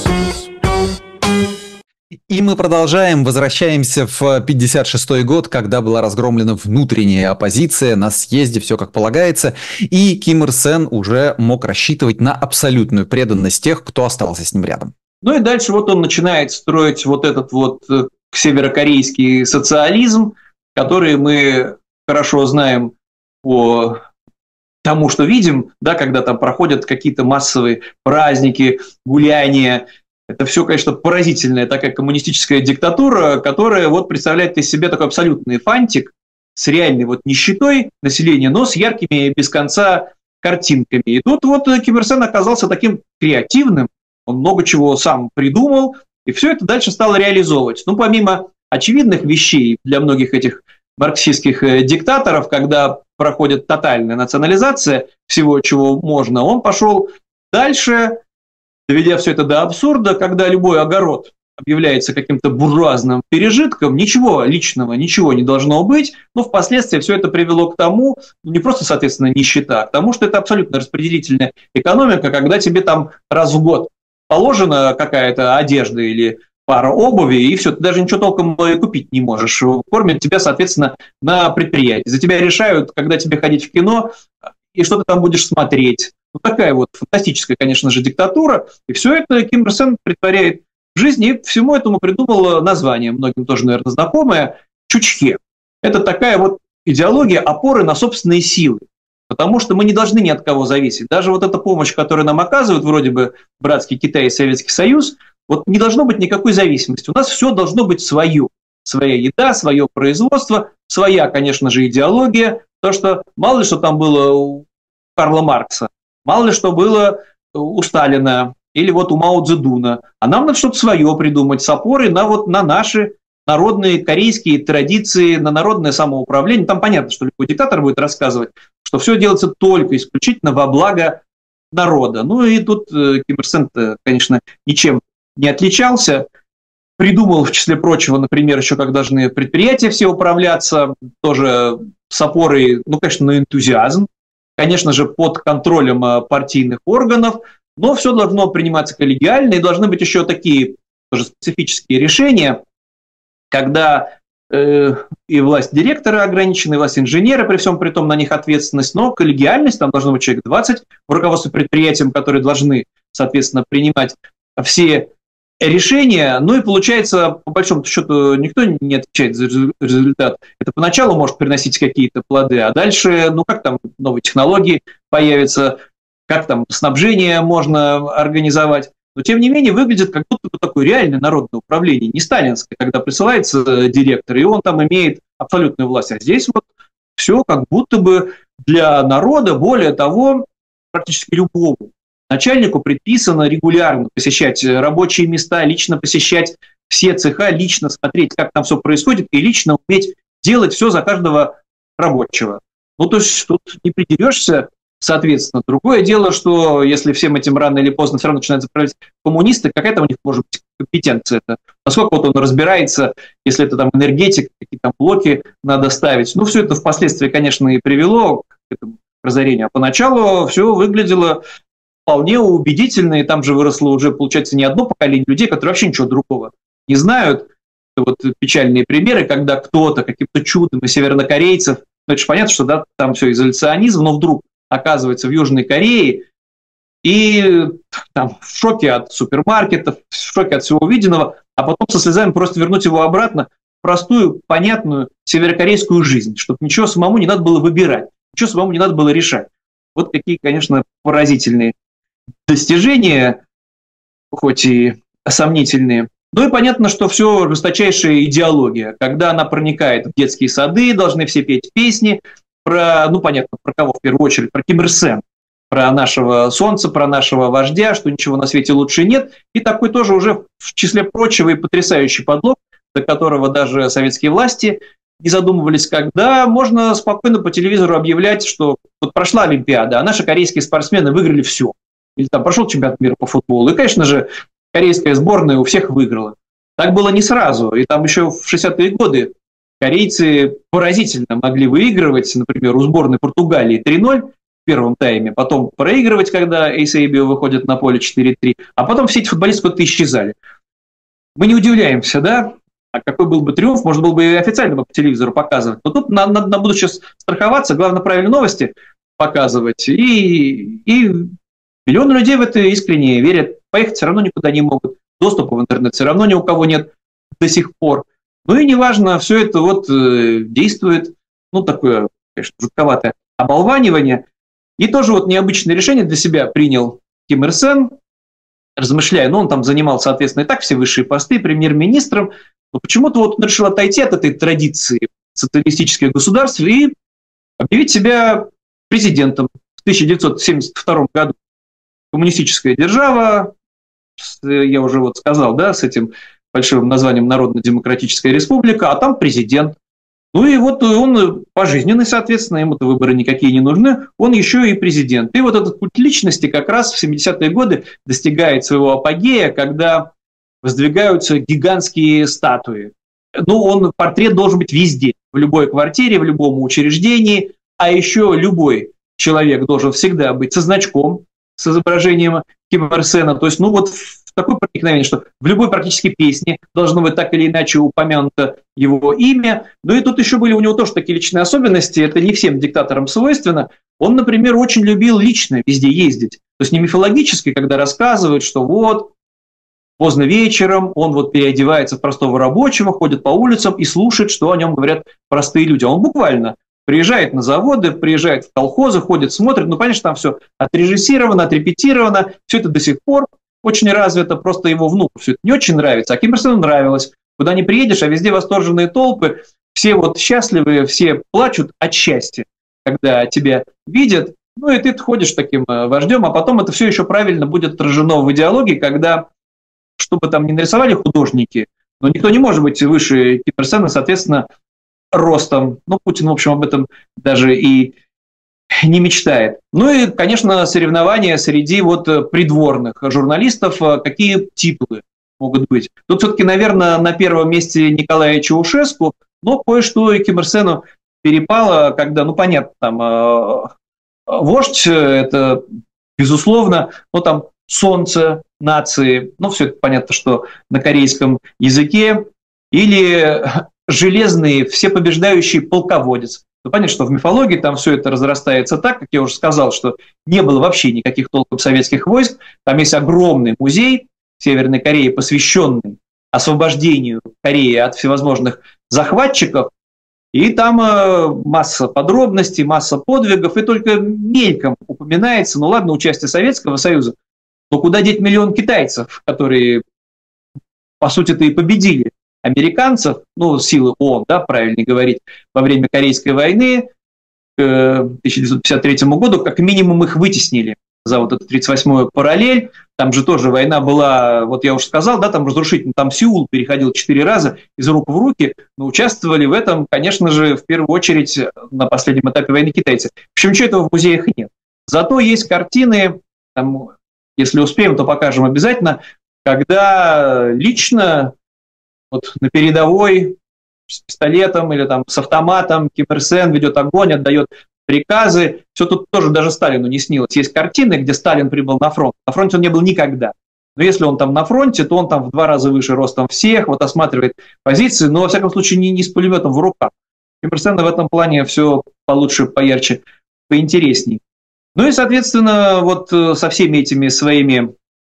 И мы продолжаем, возвращаемся в пятьдесят шестой год, когда была разгромлена внутренняя оппозиция на съезде, все как полагается, и Ким Ир Сен уже мог рассчитывать на абсолютную преданность тех, кто остался с ним рядом. Ну и дальше вот он начинает строить вот этот вот северокорейский социализм, который мы хорошо знаем по тому, что видим, да, когда там проходят какие-то массовые праздники, гуляния. Это все, конечно, поразительная такая коммунистическая диктатура, которая вот представляет из себя такой абсолютный фантик с реальной вот нищетой населения, но с яркими без конца картинками. И тут вот Ким Ир Сен оказался таким креативным, он много чего сам придумал, и все это дальше стало реализовывать. Ну, помимо очевидных вещей для многих этих марксистских диктаторов, когда проходит тотальная национализация всего, чего можно, он пошел дальше, доведя все это до абсурда, когда любой огород объявляется каким-то буржуазным пережитком, ничего личного, ничего не должно быть, но впоследствии все это привело к тому, не просто, соответственно, нищета, а к тому, что это абсолютно распределительная экономика, когда тебе там раз в год положена какая-то одежда или пара обуви, и все, ты даже ничего толком купить не можешь. Кормят тебя, соответственно, на предприятии. За тебя решают, когда тебе ходить в кино, и что ты там будешь смотреть. Ну, такая вот фантастическая, конечно же, диктатура. И все это Ким Ир Сен притворяет в жизни, и всему этому придумал название, многим тоже, наверное, знакомое, Чучхе. Это такая вот идеология опоры на собственные силы. Потому что мы не должны ни от кого зависеть. Даже вот эта помощь, которую нам оказывают, вроде бы братский Китай и Советский Союз, вот не должно быть никакой зависимости. У нас все должно быть свое. Своя еда, свое производство, своя, конечно же, идеология. То, что мало ли что там было у Карла Маркса, мало ли что было у Сталина или вот у Мао Цзэдуна. А нам надо что-то свое придумать с опорой на, вот, на наши народные корейские традиции, на народное самоуправление. Там понятно, что любой диктатор будет рассказывать, что все делается только исключительно во благо народа. Ну и тут Ким Ир Сен, конечно, ничем не отличался. Придумал, в числе прочего, например, еще как должны предприятия все управляться, тоже с опорой, ну, конечно, на энтузиазм, конечно же, под контролем партийных органов, но все должно приниматься коллегиально, и должны быть еще такие тоже специфические решения, когда э, и власть директора ограничена, и власть инженера, при всем при том на них ответственность, но коллегиальность, там должно быть человек двадцать в руководстве предприятием, которые должны, соответственно, принимать все решения. Ну и получается, по большому счету, никто не отвечает за результат. Это поначалу может приносить какие-то плоды, а дальше, ну как там новые технологии появятся, как там снабжение можно организовать. Но тем не менее выглядит как будто бы такое реальное народное управление, не сталинское, когда присылается директор, и он там имеет абсолютную власть. А здесь вот все как будто бы для народа, более того, практически любому начальнику предписано регулярно посещать рабочие места, лично посещать все цеха, лично смотреть, как там все происходит, и лично уметь делать все за каждого рабочего. Ну, то есть тут не придерешься, соответственно. Другое дело, что если всем этим рано или поздно все равно начинают заправлять коммунисты, какая-то у них может быть компетенция это? Насколько вот он разбирается, если это там энергетик, какие там блоки надо ставить. Ну, все это впоследствии, конечно, и привело к этому разорению. А поначалу все выглядело вполне убедительно, и там же выросло уже, получается, не одно поколение людей, которые вообще ничего другого не знают. Это вот печальные примеры, когда кто-то каким-то чудом из севернокорейцев, ну, это же понятно, что да, там все изоляционизм, но вдруг оказывается в Южной Корее, и там в шоке от супермаркетов, в шоке от всего увиденного, а потом со слезами просто вернуть его обратно в простую, понятную северокорейскую жизнь, чтобы ничего самому не надо было выбирать, ничего самому не надо было решать. Вот какие, конечно, поразительные достижения, хоть и сомнительные. Ну и понятно, что все жесточайшая идеология, когда она проникает в детские сады, должны все петь песни про, ну понятно, про кого в первую очередь, про Ким Ир Сен, про нашего солнца, про нашего вождя, что ничего на свете лучше нет. И такой тоже уже в числе прочего и потрясающий подлог, до которого даже советские власти не задумывались, когда можно спокойно по телевизору объявлять, что вот прошла Олимпиада, а наши корейские спортсмены выиграли все. Или там прошел чемпионат мира по футболу. И, конечно же, корейская сборная у всех выиграла. Так было не сразу. И там еще в шестидесятые годы корейцы поразительно могли выигрывать, например, у сборной Португалии три ноль в первом тайме, потом проигрывать, когда Эйсейбио выходит на поле четыре три, а потом все эти футболисты куда-то исчезали. Мы не удивляемся, да? А какой был бы триумф, можно было бы и официально по телевизору показывать. Но тут надо, надо на будущее страховаться, главное правильные новости показывать. И, и миллионы людей в это искренне верят. Поехать все равно никуда не могут. Доступа в интернет все равно ни у кого нет до сих пор. Ну и неважно, все это вот э, действует, ну такое, конечно, жутковатое оболванивание. И тоже вот необычное решение для себя принял Ким Ир Сен, размышляя, ну он там занимал, соответственно, и так все высшие посты премьер-министром, но почему-то вот он решил отойти от этой традиции социалистических государств и объявить себя президентом в тысяча девятьсот семьдесят втором году. Коммунистическая держава, я уже вот сказал, да, с этим большим названием Народно-демократическая республика, а там президент. Ну и вот он пожизненный, соответственно, ему-то выборы никакие не нужны, он еще и президент. И вот этот культ личности как раз в семидесятые годы достигает своего апогея, когда воздвигаются гигантские статуи. Ну, он, портрет должен быть везде, в любой квартире, в любом учреждении, а еще любой человек должен всегда быть со значком, с изображением Ким Ир Сена. То есть, ну вот такое проникновение, что в любой практически песне должно быть так или иначе упомянуто его имя. Ну и тут еще были у него тоже такие личные особенности, это не всем диктаторам свойственно. Он, например, очень любил лично везде ездить. То есть не мифологически, когда рассказывают, что вот поздно вечером он вот переодевается в простого рабочего, ходит по улицам и слушает, что о нем говорят простые люди. А он буквально приезжает на заводы, приезжает в колхозы, ходит, смотрит. Ну, конечно, там все отрежиссировано, отрепетировано, все это до сих пор очень развито, просто его внуку все это не очень нравится. А Ким Ир Сену нравилось. Куда не приедешь, а везде восторженные толпы, все вот счастливые, все плачут от счастья, когда тебя видят. Ну и ты ходишь таким вождем, а потом это все еще правильно будет отражено в идеологии, когда, что бы там ни нарисовали художники, но никто не может быть выше Ким Ир Сена, соответственно, ростом. Ну, Путин, в общем, об этом даже и не мечтает. Ну и, конечно, соревнования среди вот придворных журналистов, какие титулы могут быть. Тут все-таки, наверное, на первом месте Николая Чаушеску, но кое-что и Ким Ир Сену перепало, когда, ну, понятно, там, вождь, это, безусловно, ну, там, солнце нации, ну, все это понятно, что на корейском языке, или железный, всепобеждающий полководец. Ну, понятно, что в мифологии там все это разрастается так, как я уже сказал, что не было вообще никаких толком советских войск. Там есть огромный музей в Северной Корее, посвященный освобождению Кореи от всевозможных захватчиков. И там э, масса подробностей, масса подвигов, и только мельком упоминается, ну ладно, участие Советского Союза, но куда деть миллион китайцев, которые, по сути-то, и победили американцев, ну, силы ООН, да, правильно говорить, во время Корейской войны к тысяча девятьсот пятьдесят третьему году, как минимум их вытеснили за вот эту тридцать восьмую параллель. там же тоже война была, вот я уже сказал, да, там разрушительно, там Сеул переходил четыре раза из рук в руки, но участвовали в этом, конечно же, в первую очередь на последнем этапе войны китайцы. В общем, ничего этого в музеях нет. Зато есть картины, там, если успеем, то покажем обязательно, когда лично вот на передовой с пистолетом или там с автоматом Ким Ир Сен ведет огонь, отдает приказы. Все тут тоже даже Сталину не снилось. Есть картины, где Сталин прибыл на фронт. На фронте он не был никогда. Но если он там на фронте, то он там в два раза выше ростом всех, вот осматривает позиции, но, во всяком случае, не, не с пулеметом в руках. Ким Ир Сена в этом плане все получше, поярче, поинтересней. Ну и, соответственно, вот со всеми этими своими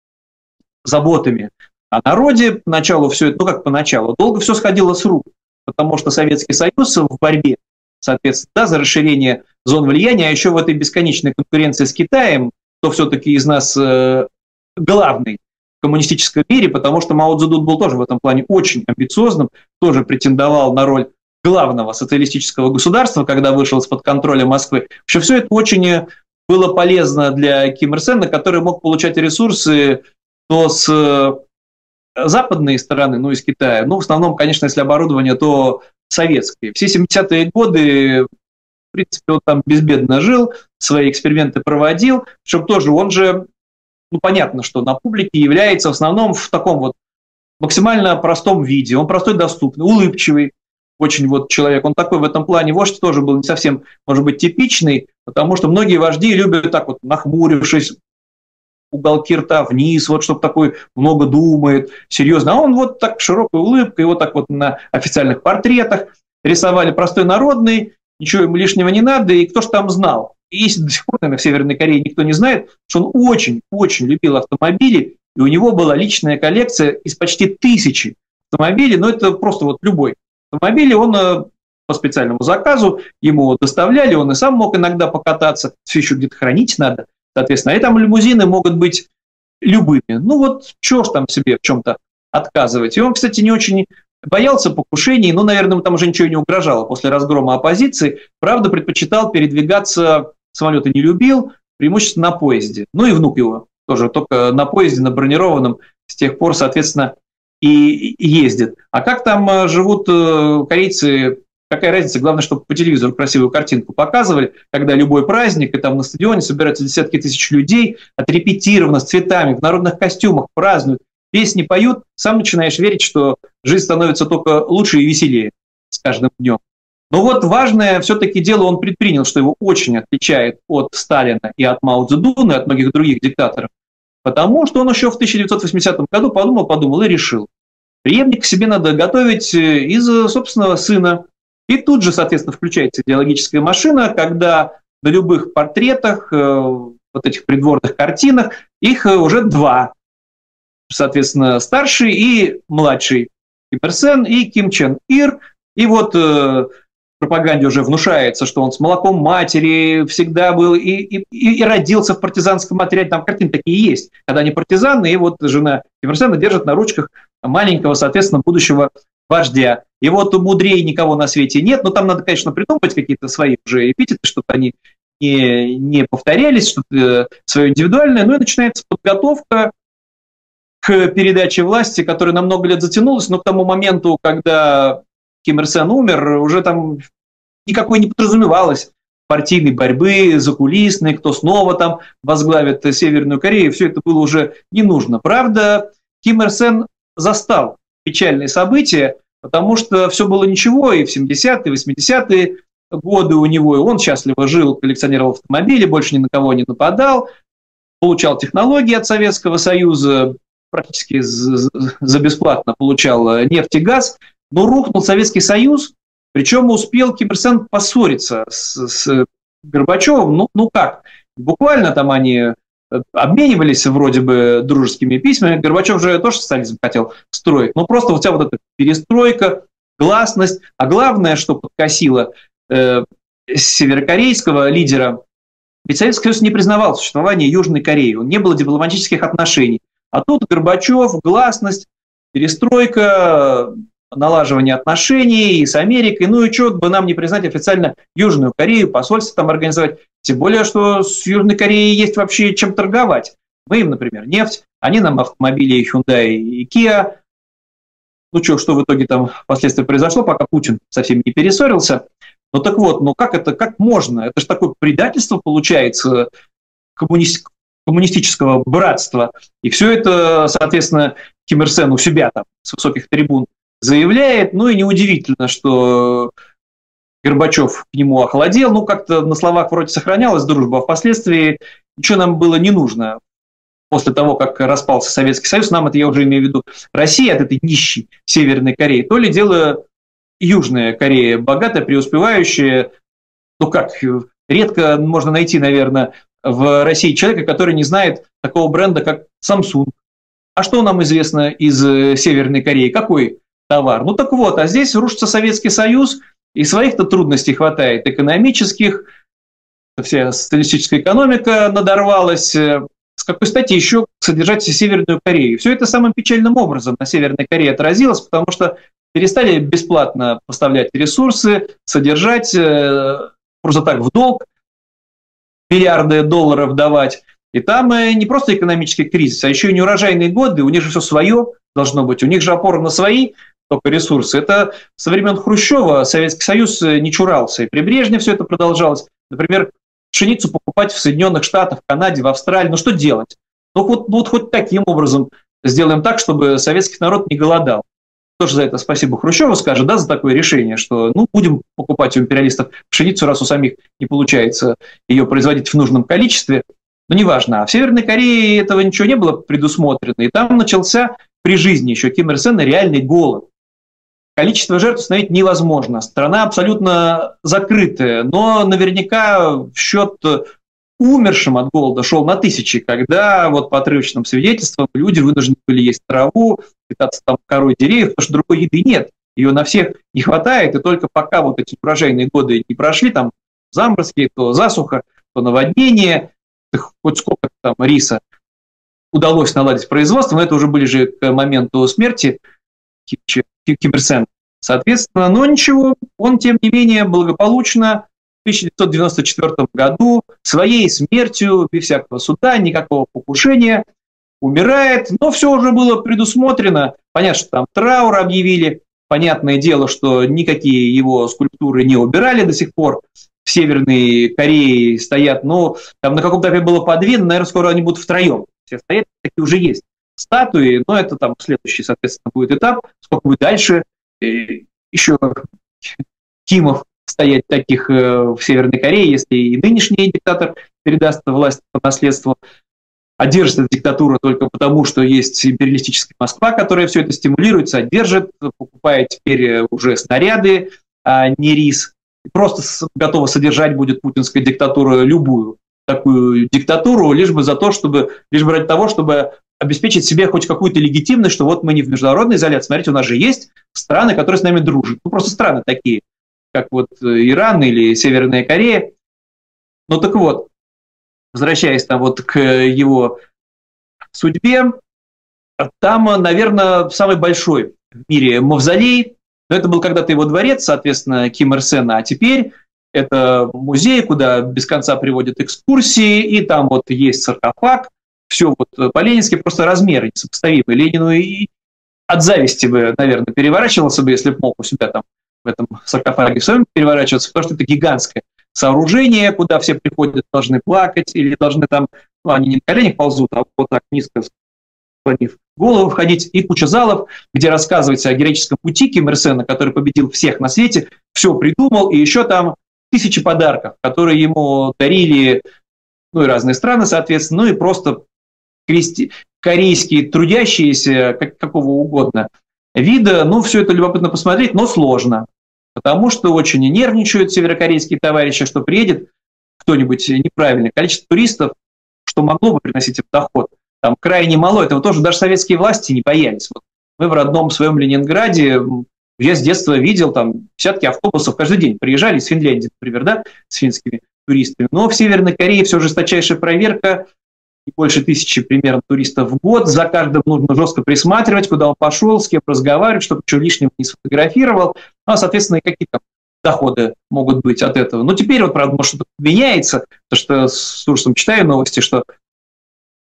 заботами о народе, поначалу все это, ну как поначалу, долго все сходило с рук, потому что Советский Союз в борьбе, соответственно, да, за расширение зон влияния, а еще в этой бесконечной конкуренции с Китаем, кто все-таки из нас э, главный в коммунистическом мире, потому что Мао Цзэдун был тоже в этом плане очень амбициозным, тоже претендовал на роль главного социалистического государства, когда вышел из-под контроля Москвы. В общем, все это очень было полезно для Ким Ир Сена, который мог получать ресурсы то с западной стороны, ну, из Китая, ну, в основном, конечно, если оборудование, то советское. Все семидесятые годы, в принципе, он там безбедно жил, свои эксперименты проводил, причем тоже он же, ну, понятно, что на публике является в основном в таком вот максимально простом виде, он простой, доступный, улыбчивый, очень вот человек, он такой в этом плане, вождь тоже был не совсем, может быть, типичный, потому что многие вожди любят так вот, нахмурившись, уголки рта вниз, вот чтобы такой много думает, серьезно. А он вот так широкой улыбкой, вот так вот на официальных портретах рисовали простой народный, ничего ему лишнего не надо, и кто ж там знал. И если до сих пор, наверное, в Северной Корее никто не знает, что он очень-очень любил автомобили, и у него была личная коллекция из почти тысячи автомобилей, но это просто вот любой автомобиль, он по специальному заказу, ему доставляли, он и сам мог иногда покататься, все еще где-то хранить надо. Соответственно, и там лимузины могут быть любыми. Ну вот, чего ж там себе в чем-то отказывать. И он, кстати, не очень боялся покушений, но, наверное, ему там уже ничего не угрожало после разгрома оппозиции. Правда, предпочитал передвигаться, самолеты не любил, преимущественно на поезде. Ну и внук его тоже только на поезде, на бронированном, с тех пор, соответственно, и ездит. А как там живут корейцы? Какая разница? Главное, чтобы по телевизору красивую картинку показывали, когда любой праздник, и там на стадионе собираются десятки тысяч людей, отрепетировано, с цветами, в народных костюмах, празднуют, песни поют, сам начинаешь верить, что жизнь становится только лучше и веселее с каждым днем. Но вот важное все-таки дело он предпринял, что его очень отличает от Сталина и от Мао Цзэдуна, и от многих других диктаторов, потому что он еще в тысяча девятьсот восьмидесятом году подумал, подумал и решил. Преемника себе надо готовить из собственного сына. И тут же, соответственно, включается идеологическая машина, когда на любых портретах, вот этих придворных картинах, их уже два. Соответственно, старший и младший Ким Ир Сен и Ким Чен Ир. И вот в пропаганде уже внушается, что он с молоком матери всегда был и, и, и родился в партизанском отряде. Там картины такие есть, когда они партизаны, и вот жена Ким Ир Сена держит на ручках маленького, соответственно, будущего вождя. И вот мудрее никого на свете нет, но там надо, конечно, придумать какие-то свои уже эпитеты, чтобы они не, не повторялись, что-то свое индивидуальное. Ну и начинается подготовка к передаче власти, которая на много лет затянулась, но к тому моменту, когда Ким Ир Сен умер, уже там никакой не подразумевалось партийной борьбы, закулисной, кто снова там возглавит Северную Корею, все это было уже не нужно. Правда, Ким Ир Сен застал печальные события, потому что все было ничего, и в семидесятые, восьмидесятые годы у него, и он счастливо жил, коллекционировал автомобили, больше ни на кого не нападал, получал технологии от Советского Союза, практически за бесплатно получал нефть и газ, но рухнул Советский Союз, причем успел Ким Ир Сен поссориться с, с Горбачевым, ну, ну как, буквально там они обменивались вроде бы дружескими письмами. Горбачев же тоже социализм хотел строить. Но просто вот вся вот эта перестройка, гласность. А главное, что подкосило э, северокорейского лидера, ведь Советский Союз не признавал существование Южной Кореи. Не было дипломатических отношений. А тут Горбачев, гласность, перестройка, налаживание отношений и с Америкой. Ну и что бы нам не признать официально Южную Корею, посольство там организовать. Тем более, что с Южной Кореей есть вообще чем торговать. Мы им, например, нефть, они нам автомобили Hyundai и Kia. Ну что, что в итоге там впоследствии произошло, пока Путин совсем не перессорился. Ну так вот, ну как это, как можно? Это же такое предательство получается коммуни... коммунистического братства. И все это, соответственно, Ким Ир Сен у себя там с высоких трибун заявляет. Ну и неудивительно, что Горбачев к нему охладел. Ну как-то на словах вроде сохранялась дружба, а впоследствии ничего нам было не нужно. После того, как распался Советский Союз, нам, это я уже имею в виду, Россия от этой нищей Северной Кореи, то ли дело Южная Корея, богатая, преуспевающая. Ну как, редко можно найти, наверное, в России человека, который не знает такого бренда, как Samsung. А что нам известно из Северной Кореи? Какой товар? Ну так вот, а здесь рушится Советский Союз, и своих-то трудностей хватает экономических, вся социалистическая экономика надорвалась. С какой стати еще содержать Северную Корею? Все это самым печальным образом на Северной Корее отразилось, потому что перестали бесплатно поставлять ресурсы, содержать, просто так в долг, миллиарды долларов давать. И там не просто экономический кризис, а еще и неурожайные годы, у них же все свое должно быть, у них же опора на свои только ресурсы. Это со времен Хрущева Советский Союз не чурался, и при Брежневе все это продолжалось. Например, пшеницу покупать в Соединенных Штатах, в Канаде, в Австралии. Ну что делать? Ну вот, вот хоть таким образом сделаем так, чтобы советский народ не голодал. Тоже за это спасибо Хрущеву скажет, да, за такое решение, что ну будем покупать у империалистов пшеницу, раз у самих не получается ее производить в нужном количестве. Но неважно. А в Северной Корее этого ничего не было предусмотрено. И там начался при жизни еще Ким Ир Сена реальный голод. Количество жертв установить невозможно. Страна абсолютно закрытая, но наверняка в счет умершим от голода шел на тысячи, когда вот по отрывочным свидетельствам люди вынуждены были есть траву, питаться там корой деревьев, потому что другой еды нет. Ее на всех не хватает, и только пока вот эти урожайные годы не прошли, там заморозки, то засуха, то наводнение, хоть сколько там риса удалось наладить производство, но это уже были же к моменту смерти Ким Ир Сен. Соответственно, но ничего, он, тем не менее, благополучно в тысяча девятьсот девяносто четвёртом году своей смертью, без всякого суда, никакого покушения, умирает, но все уже было предусмотрено. Понятно, что там траур объявили, понятное дело, что никакие его скульптуры не убирали до сих пор. В Северной Корее стоят, но там на каком-то этапе было по две, наверное, скоро они будут втроем. Все стоят, такие уже есть статуи, но это там следующий, соответственно, будет этап. Сколько будет дальше, еще Кимов стоять таких в Северной Корее, если и нынешний диктатор передаст власть по наследству. А держит эта диктатура только потому, что есть империалистическая Москва, которая все это стимулирует, содержит, покупает теперь уже снаряды, а не рис. Просто готова содержать будет путинская диктатура любую такую диктатуру, лишь бы за то, чтобы, лишь бы ради того, чтобы обеспечить себе хоть какую-то легитимность, что вот мы не в международной изоляции, смотрите, у нас же есть страны, которые с нами дружат. Ну, просто страны такие, как вот Иран или Северная Корея. Ну, так вот, возвращаясь там вот к его судьбе, там, наверное, самый большой в мире мавзолей, но это был когда-то его дворец, соответственно, Ким Ир Сена, а теперь это музей, куда без конца приводят экскурсии, и там вот есть саркофаг, все вот по-ленински, просто размеры несопоставимые. Ленину и от зависти бы, наверное, переворачивался бы, если бы мог у себя там в этом саркофаге в своем переворачиваться, потому что это гигантское сооружение, куда все приходят, должны плакать, или должны там, ну, они не на коленях ползут, а вот так низко склонив голову входить, и куча залов, где рассказывается о героическом пути Ким Ир Сена, который победил всех на свете, все придумал, и еще там тысячи подарков, которые ему дарили, ну и разные страны, соответственно, ну и просто крести... корейские трудящиеся, как, какого угодно вида. Ну, все это любопытно посмотреть, но сложно, потому что очень нервничают северокорейские товарищи, что приедет кто-нибудь неправильный. Количество туристов, что могло бы приносить им доход, там крайне мало. Этого тоже даже советские власти не боялись. Вот мы в родном своем Ленинграде, я с детства видел там десятки автобусов каждый день. Приезжали из Финляндии, например, да, с финскими туристами. Но в Северной Корее все жесточайшая проверка. И больше тысячи примерно туристов в год. За каждым нужно жестко присматривать, куда он пошел, с кем разговаривать, чтобы ничего лишнего не сфотографировал. Ну, а, соответственно, и какие-то доходы могут быть от этого. Но теперь, вот, правда, может, что-то меняется, потому что с ужасом читаю новости, что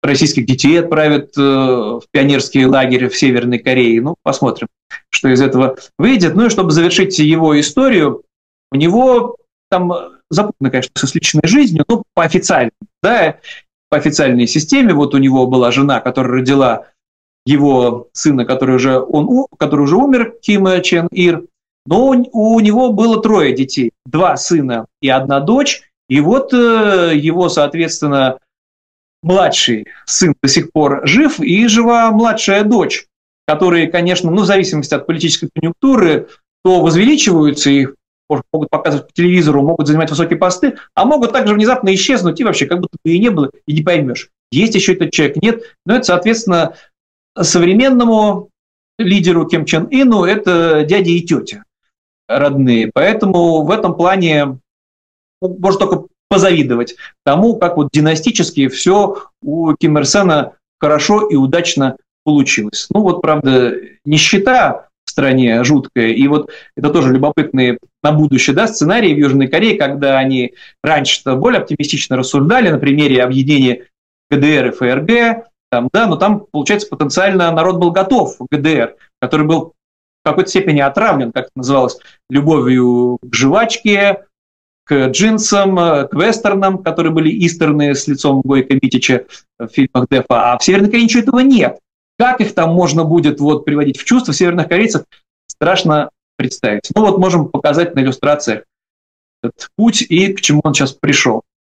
российских детей отправят в пионерский лагерь в Северной Корее. Ну, посмотрим, что из этого выйдет. Ну и чтобы завершить его историю, у него там запутано, конечно, с личной жизнью, но по официальной, да, по официальной системе. Вот у него была жена, которая родила его сына, который уже, он, который уже умер, Ким Чен Ир. Но у него было трое детей, два сына и одна дочь. И вот его, соответственно, младший сын до сих пор жив, и жива младшая дочь, которые, конечно, ну, в зависимости от политической конъюнктуры, то возвеличиваются, их могут показывать по телевизору, могут занимать высокие посты, а могут также внезапно исчезнуть, и вообще как будто бы и не было, и не поймешь, есть еще этот человек, нет. Но это, соответственно, современному лидеру Ким Чен Ыну это дядя и тетя родные. Поэтому в этом плане можно только позавидовать тому, как вот династически все у Ким Ир Сена хорошо и удачно получилось. Ну вот, правда, нищета в стране жуткая, и вот это тоже любопытные на будущее, да, сценарии в Южной Корее, когда они раньше-то более оптимистично рассуждали на примере объединения ГДР и ФРГ, там, да, но там, получается, потенциально народ был готов к ГДР, который был в какой-то степени отравлен, как это называлось, любовью к жвачке, к джинсам, к вестернам, которые были истерные с лицом Гойко Митича в фильмах Дефа, а в Северной Корее ничего этого нет. Как их там можно будет вот приводить в чувство северных корейцев, страшно представить. Ну вот можем показать на иллюстрациях этот путь и к чему он сейчас пришел.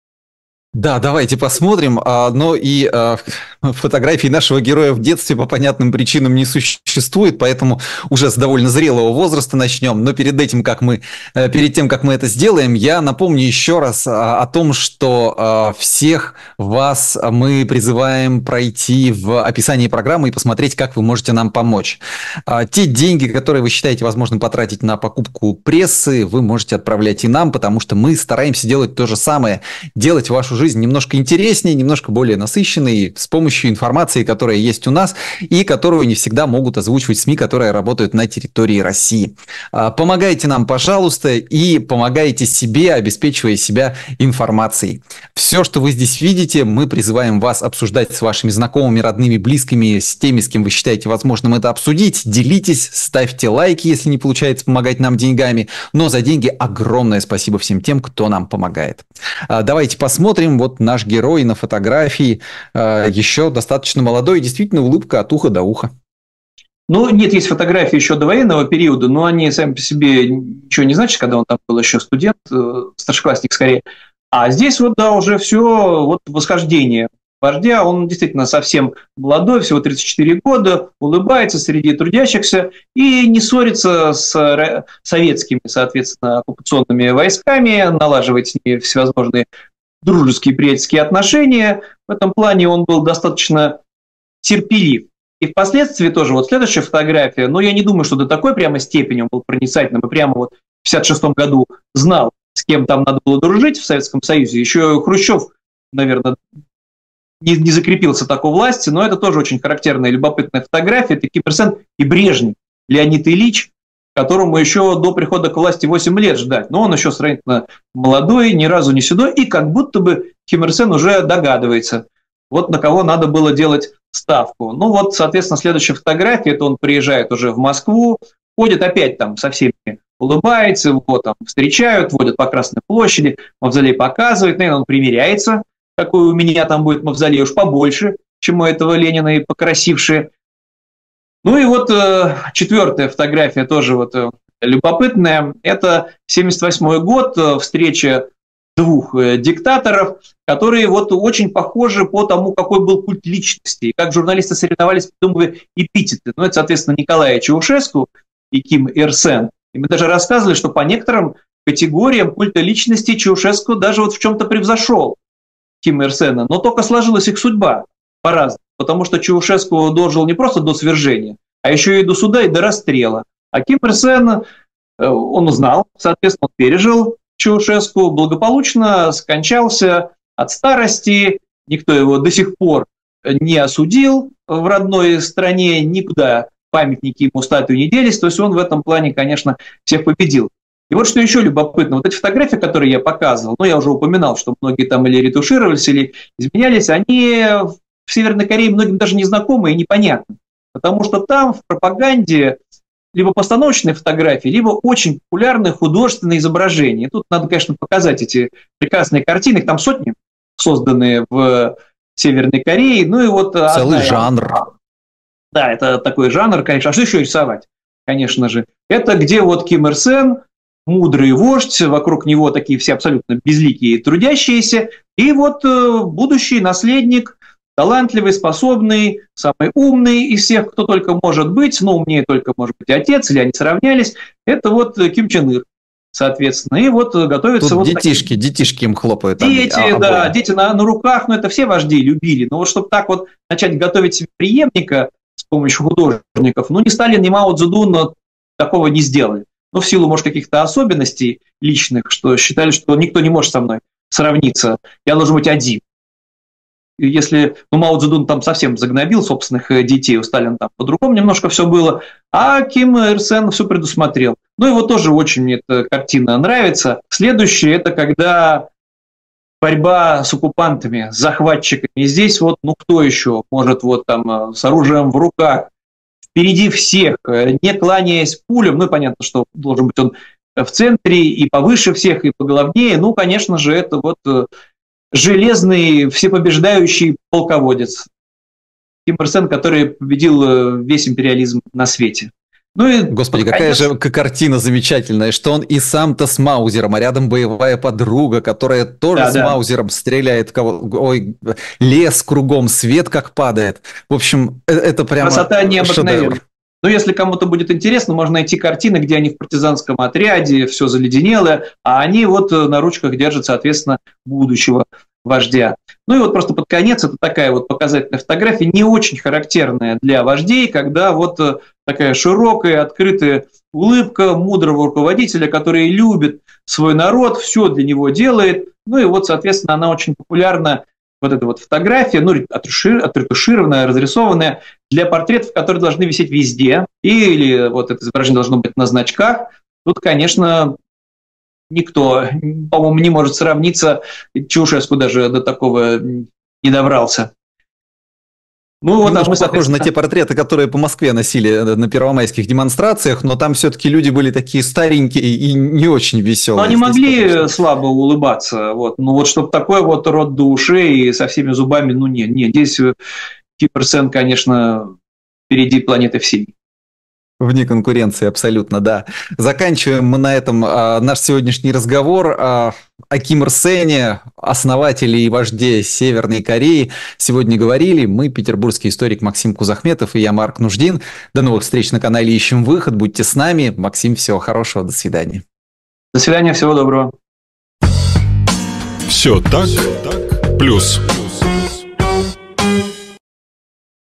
Да, давайте посмотрим. Но и фотографии нашего героя в детстве по понятным причинам не существует, поэтому уже с довольно зрелого возраста начнем. Но перед этим, как мы, перед тем, как мы это сделаем, я напомню еще раз о том, что всех вас мы призываем пройти в описании программы и посмотреть, как вы можете нам помочь. Те деньги, которые вы считаете возможным потратить на покупку прессы, вы можете отправлять и нам, потому что мы стараемся делать то же самое, делать вашу жизнь немножко интереснее, немножко более насыщенной с помощью информации, которая есть у нас и которую не всегда могут озвучивать СМИ, которые работают на территории России. Помогайте нам, пожалуйста, и помогайте себе, обеспечивая себя информацией. Все, что вы здесь видите, мы призываем вас обсуждать с вашими знакомыми, родными, близкими, с теми, с кем вы считаете возможным это обсудить. Делитесь, ставьте лайки, если не получается помогать нам деньгами. Но за деньги огромное спасибо всем тем, кто нам помогает. Давайте посмотрим. Вот наш герой на фотографии э, еще достаточно молодой, действительно улыбка от уха до уха. Ну, нет, есть фотографии еще до военного периода, но они сами по себе ничего не значат, когда он там был еще студент, э, старшеклассник скорее. А здесь вот, да, уже все вот восхождение вождя, он действительно совсем молодой, всего тридцать четыре года, улыбается среди трудящихся и не ссорится с советскими, соответственно, оккупационными войсками, налаживает с ними всевозможные дружеские приятельские отношения. В этом плане он был достаточно терпелив. И впоследствии тоже, вот следующая фотография, но я не думаю, что до такой прямо степени он был проницательным и прямо вот в пятьдесят шестом году знал, с кем там надо было дружить в Советском Союзе. Еще Хрущев, наверное, не, не закрепился такой власти, но это тоже очень характерная и любопытная фотография. Это Ким Ир Сен и Брежнев, Леонид Ильич, которому еще до прихода к власти восемь лет ждать. Но он еще сравнительно молодой, ни разу не седой, и как будто бы Ким Ир Сен уже догадывается, вот на кого надо было делать ставку. Ну вот, соответственно, следующая фотография, это он приезжает уже в Москву, ходит опять там со всеми, улыбается, его там встречают, водят по Красной площади, мавзолей показывает, наверное, он примеряется, какой у меня там будет мавзолей, уж побольше, чем у этого Ленина и покрасившие. Ну и вот э, четвертая фотография тоже вот э, любопытная. Это семьдесят восьмой год, э, встреча двух э, диктаторов, которые вот очень похожи по тому, какой был культ личности, и как журналисты соревновались, придумывая эпитеты. Ну это, соответственно, Николай Чаушеску и Ким Ир Сен. И мы даже рассказывали, что по некоторым категориям культа личности Чаушеску даже вот в чем-то превзошел Ким Ир Сена, но только сложилась их судьба по-разному. Потому что Чаушеску дожил не просто до свержения, а еще и до суда и до расстрела. А Ким Ир Сен, он узнал, соответственно, он пережил Чаушеску, благополучно скончался от старости, никто его до сих пор не осудил в родной стране, никуда памятники ему, статуи не делись, то есть он в этом плане, конечно, всех победил. И вот что еще любопытно, вот эти фотографии, которые я показывал, ну, я уже упоминал, что многие там или ретушировались, или изменялись, они в Северной Корее многим даже не знакомо и непонятно. Потому что там в пропаганде либо постановочные фотографии, либо очень популярные художественные изображения. Тут надо, конечно, показать эти прекрасные картины, их там сотни, созданные в Северной Корее. Ну и вот целый одна... жанр. Да, это такой жанр, конечно. А что еще рисовать? Конечно же. Это где вот Ким Ир Сен, мудрый вождь, вокруг него такие все абсолютно безликие трудящиеся, и вот будущий наследник, талантливый, способный, самый умный из всех, кто только может быть, но умнее только может быть отец, или они сравнялись, это вот Ким Чен Ир, соответственно. И вот готовятся... Тут вот детишки, такие... детишки им хлопают. Дети, а, да, обоим. дети на, на руках, но это все вожди любили. Но вот чтобы так вот начать готовить себе преемника с помощью художников, ну ни Сталин, ни Мао Цзэдун такого не сделали. Ну, в силу, может, каких-то особенностей личных, что считали, что никто не может со мной сравниться, я должен быть один. Если, ну, Мао Цзэдун там совсем загнобил собственных детей, у Сталина там по-другому немножко все было, а Ким Ир Сен все предусмотрел. Ну, и вот тоже очень мне эта картина нравится. Следующее, это когда борьба с оккупантами, с захватчиками. И здесь вот, ну, кто еще может вот там с оружием в руках, впереди всех, не кланяясь пулям, ну, понятно, что должен быть он в центре и повыше всех, и поглавнее, ну, конечно же, это вот железный, всепобеждающий полководец Ким Ир Сен, который победил весь империализм на свете. Ну и Господи, какая же картина замечательная, что он и сам-то с Маузером, а рядом боевая подруга, которая тоже да, с да. Маузером стреляет, кого... ой, лес кругом, свет как падает. В общем, это прямо красота необыкновенная. Ну, если кому-то будет интересно, можно найти картины, где они в партизанском отряде, все заледенело, а они вот на ручках держат, соответственно, будущего вождя. Ну и вот просто под конец это такая вот показательная фотография, не очень характерная для вождей, когда вот такая широкая, открытая улыбка мудрого руководителя, который любит свой народ, все для него делает. Ну и вот, соответственно, она очень популярна, вот эта вот фотография, ну, отретушированная, разрисованная, для портретов, которые должны висеть везде, или вот это изображение должно быть на значках. Тут, конечно, никто, по-моему, не может сравниться, Чаушеску даже до такого не добрался. Ну, вот, немножко мы похожи на те портреты, которые по Москве носили на первомайских демонстрациях, но там все-таки люди были такие старенькие и не очень веселые. Но они могли конечно. слабо улыбаться, вот. Ну вот, чтобы такой вот рот до ушей и со всеми зубами, ну нет, нет, здесь Ким Ир Сен, конечно, впереди планеты всей. Вне конкуренции, абсолютно, да. Заканчиваем мы на этом а, наш сегодняшний разговор а, о Ким Ир Сене, основателе и вожде Северной Кореи. Сегодня говорили мы, петербургский историк Максим Кузахметов и я, Марк Нуждин. До новых встреч на канале «Ищем выход». Будьте с нами. Максим, всего хорошего. До свидания. До свидания, всего доброго. Все так, так. Плюс.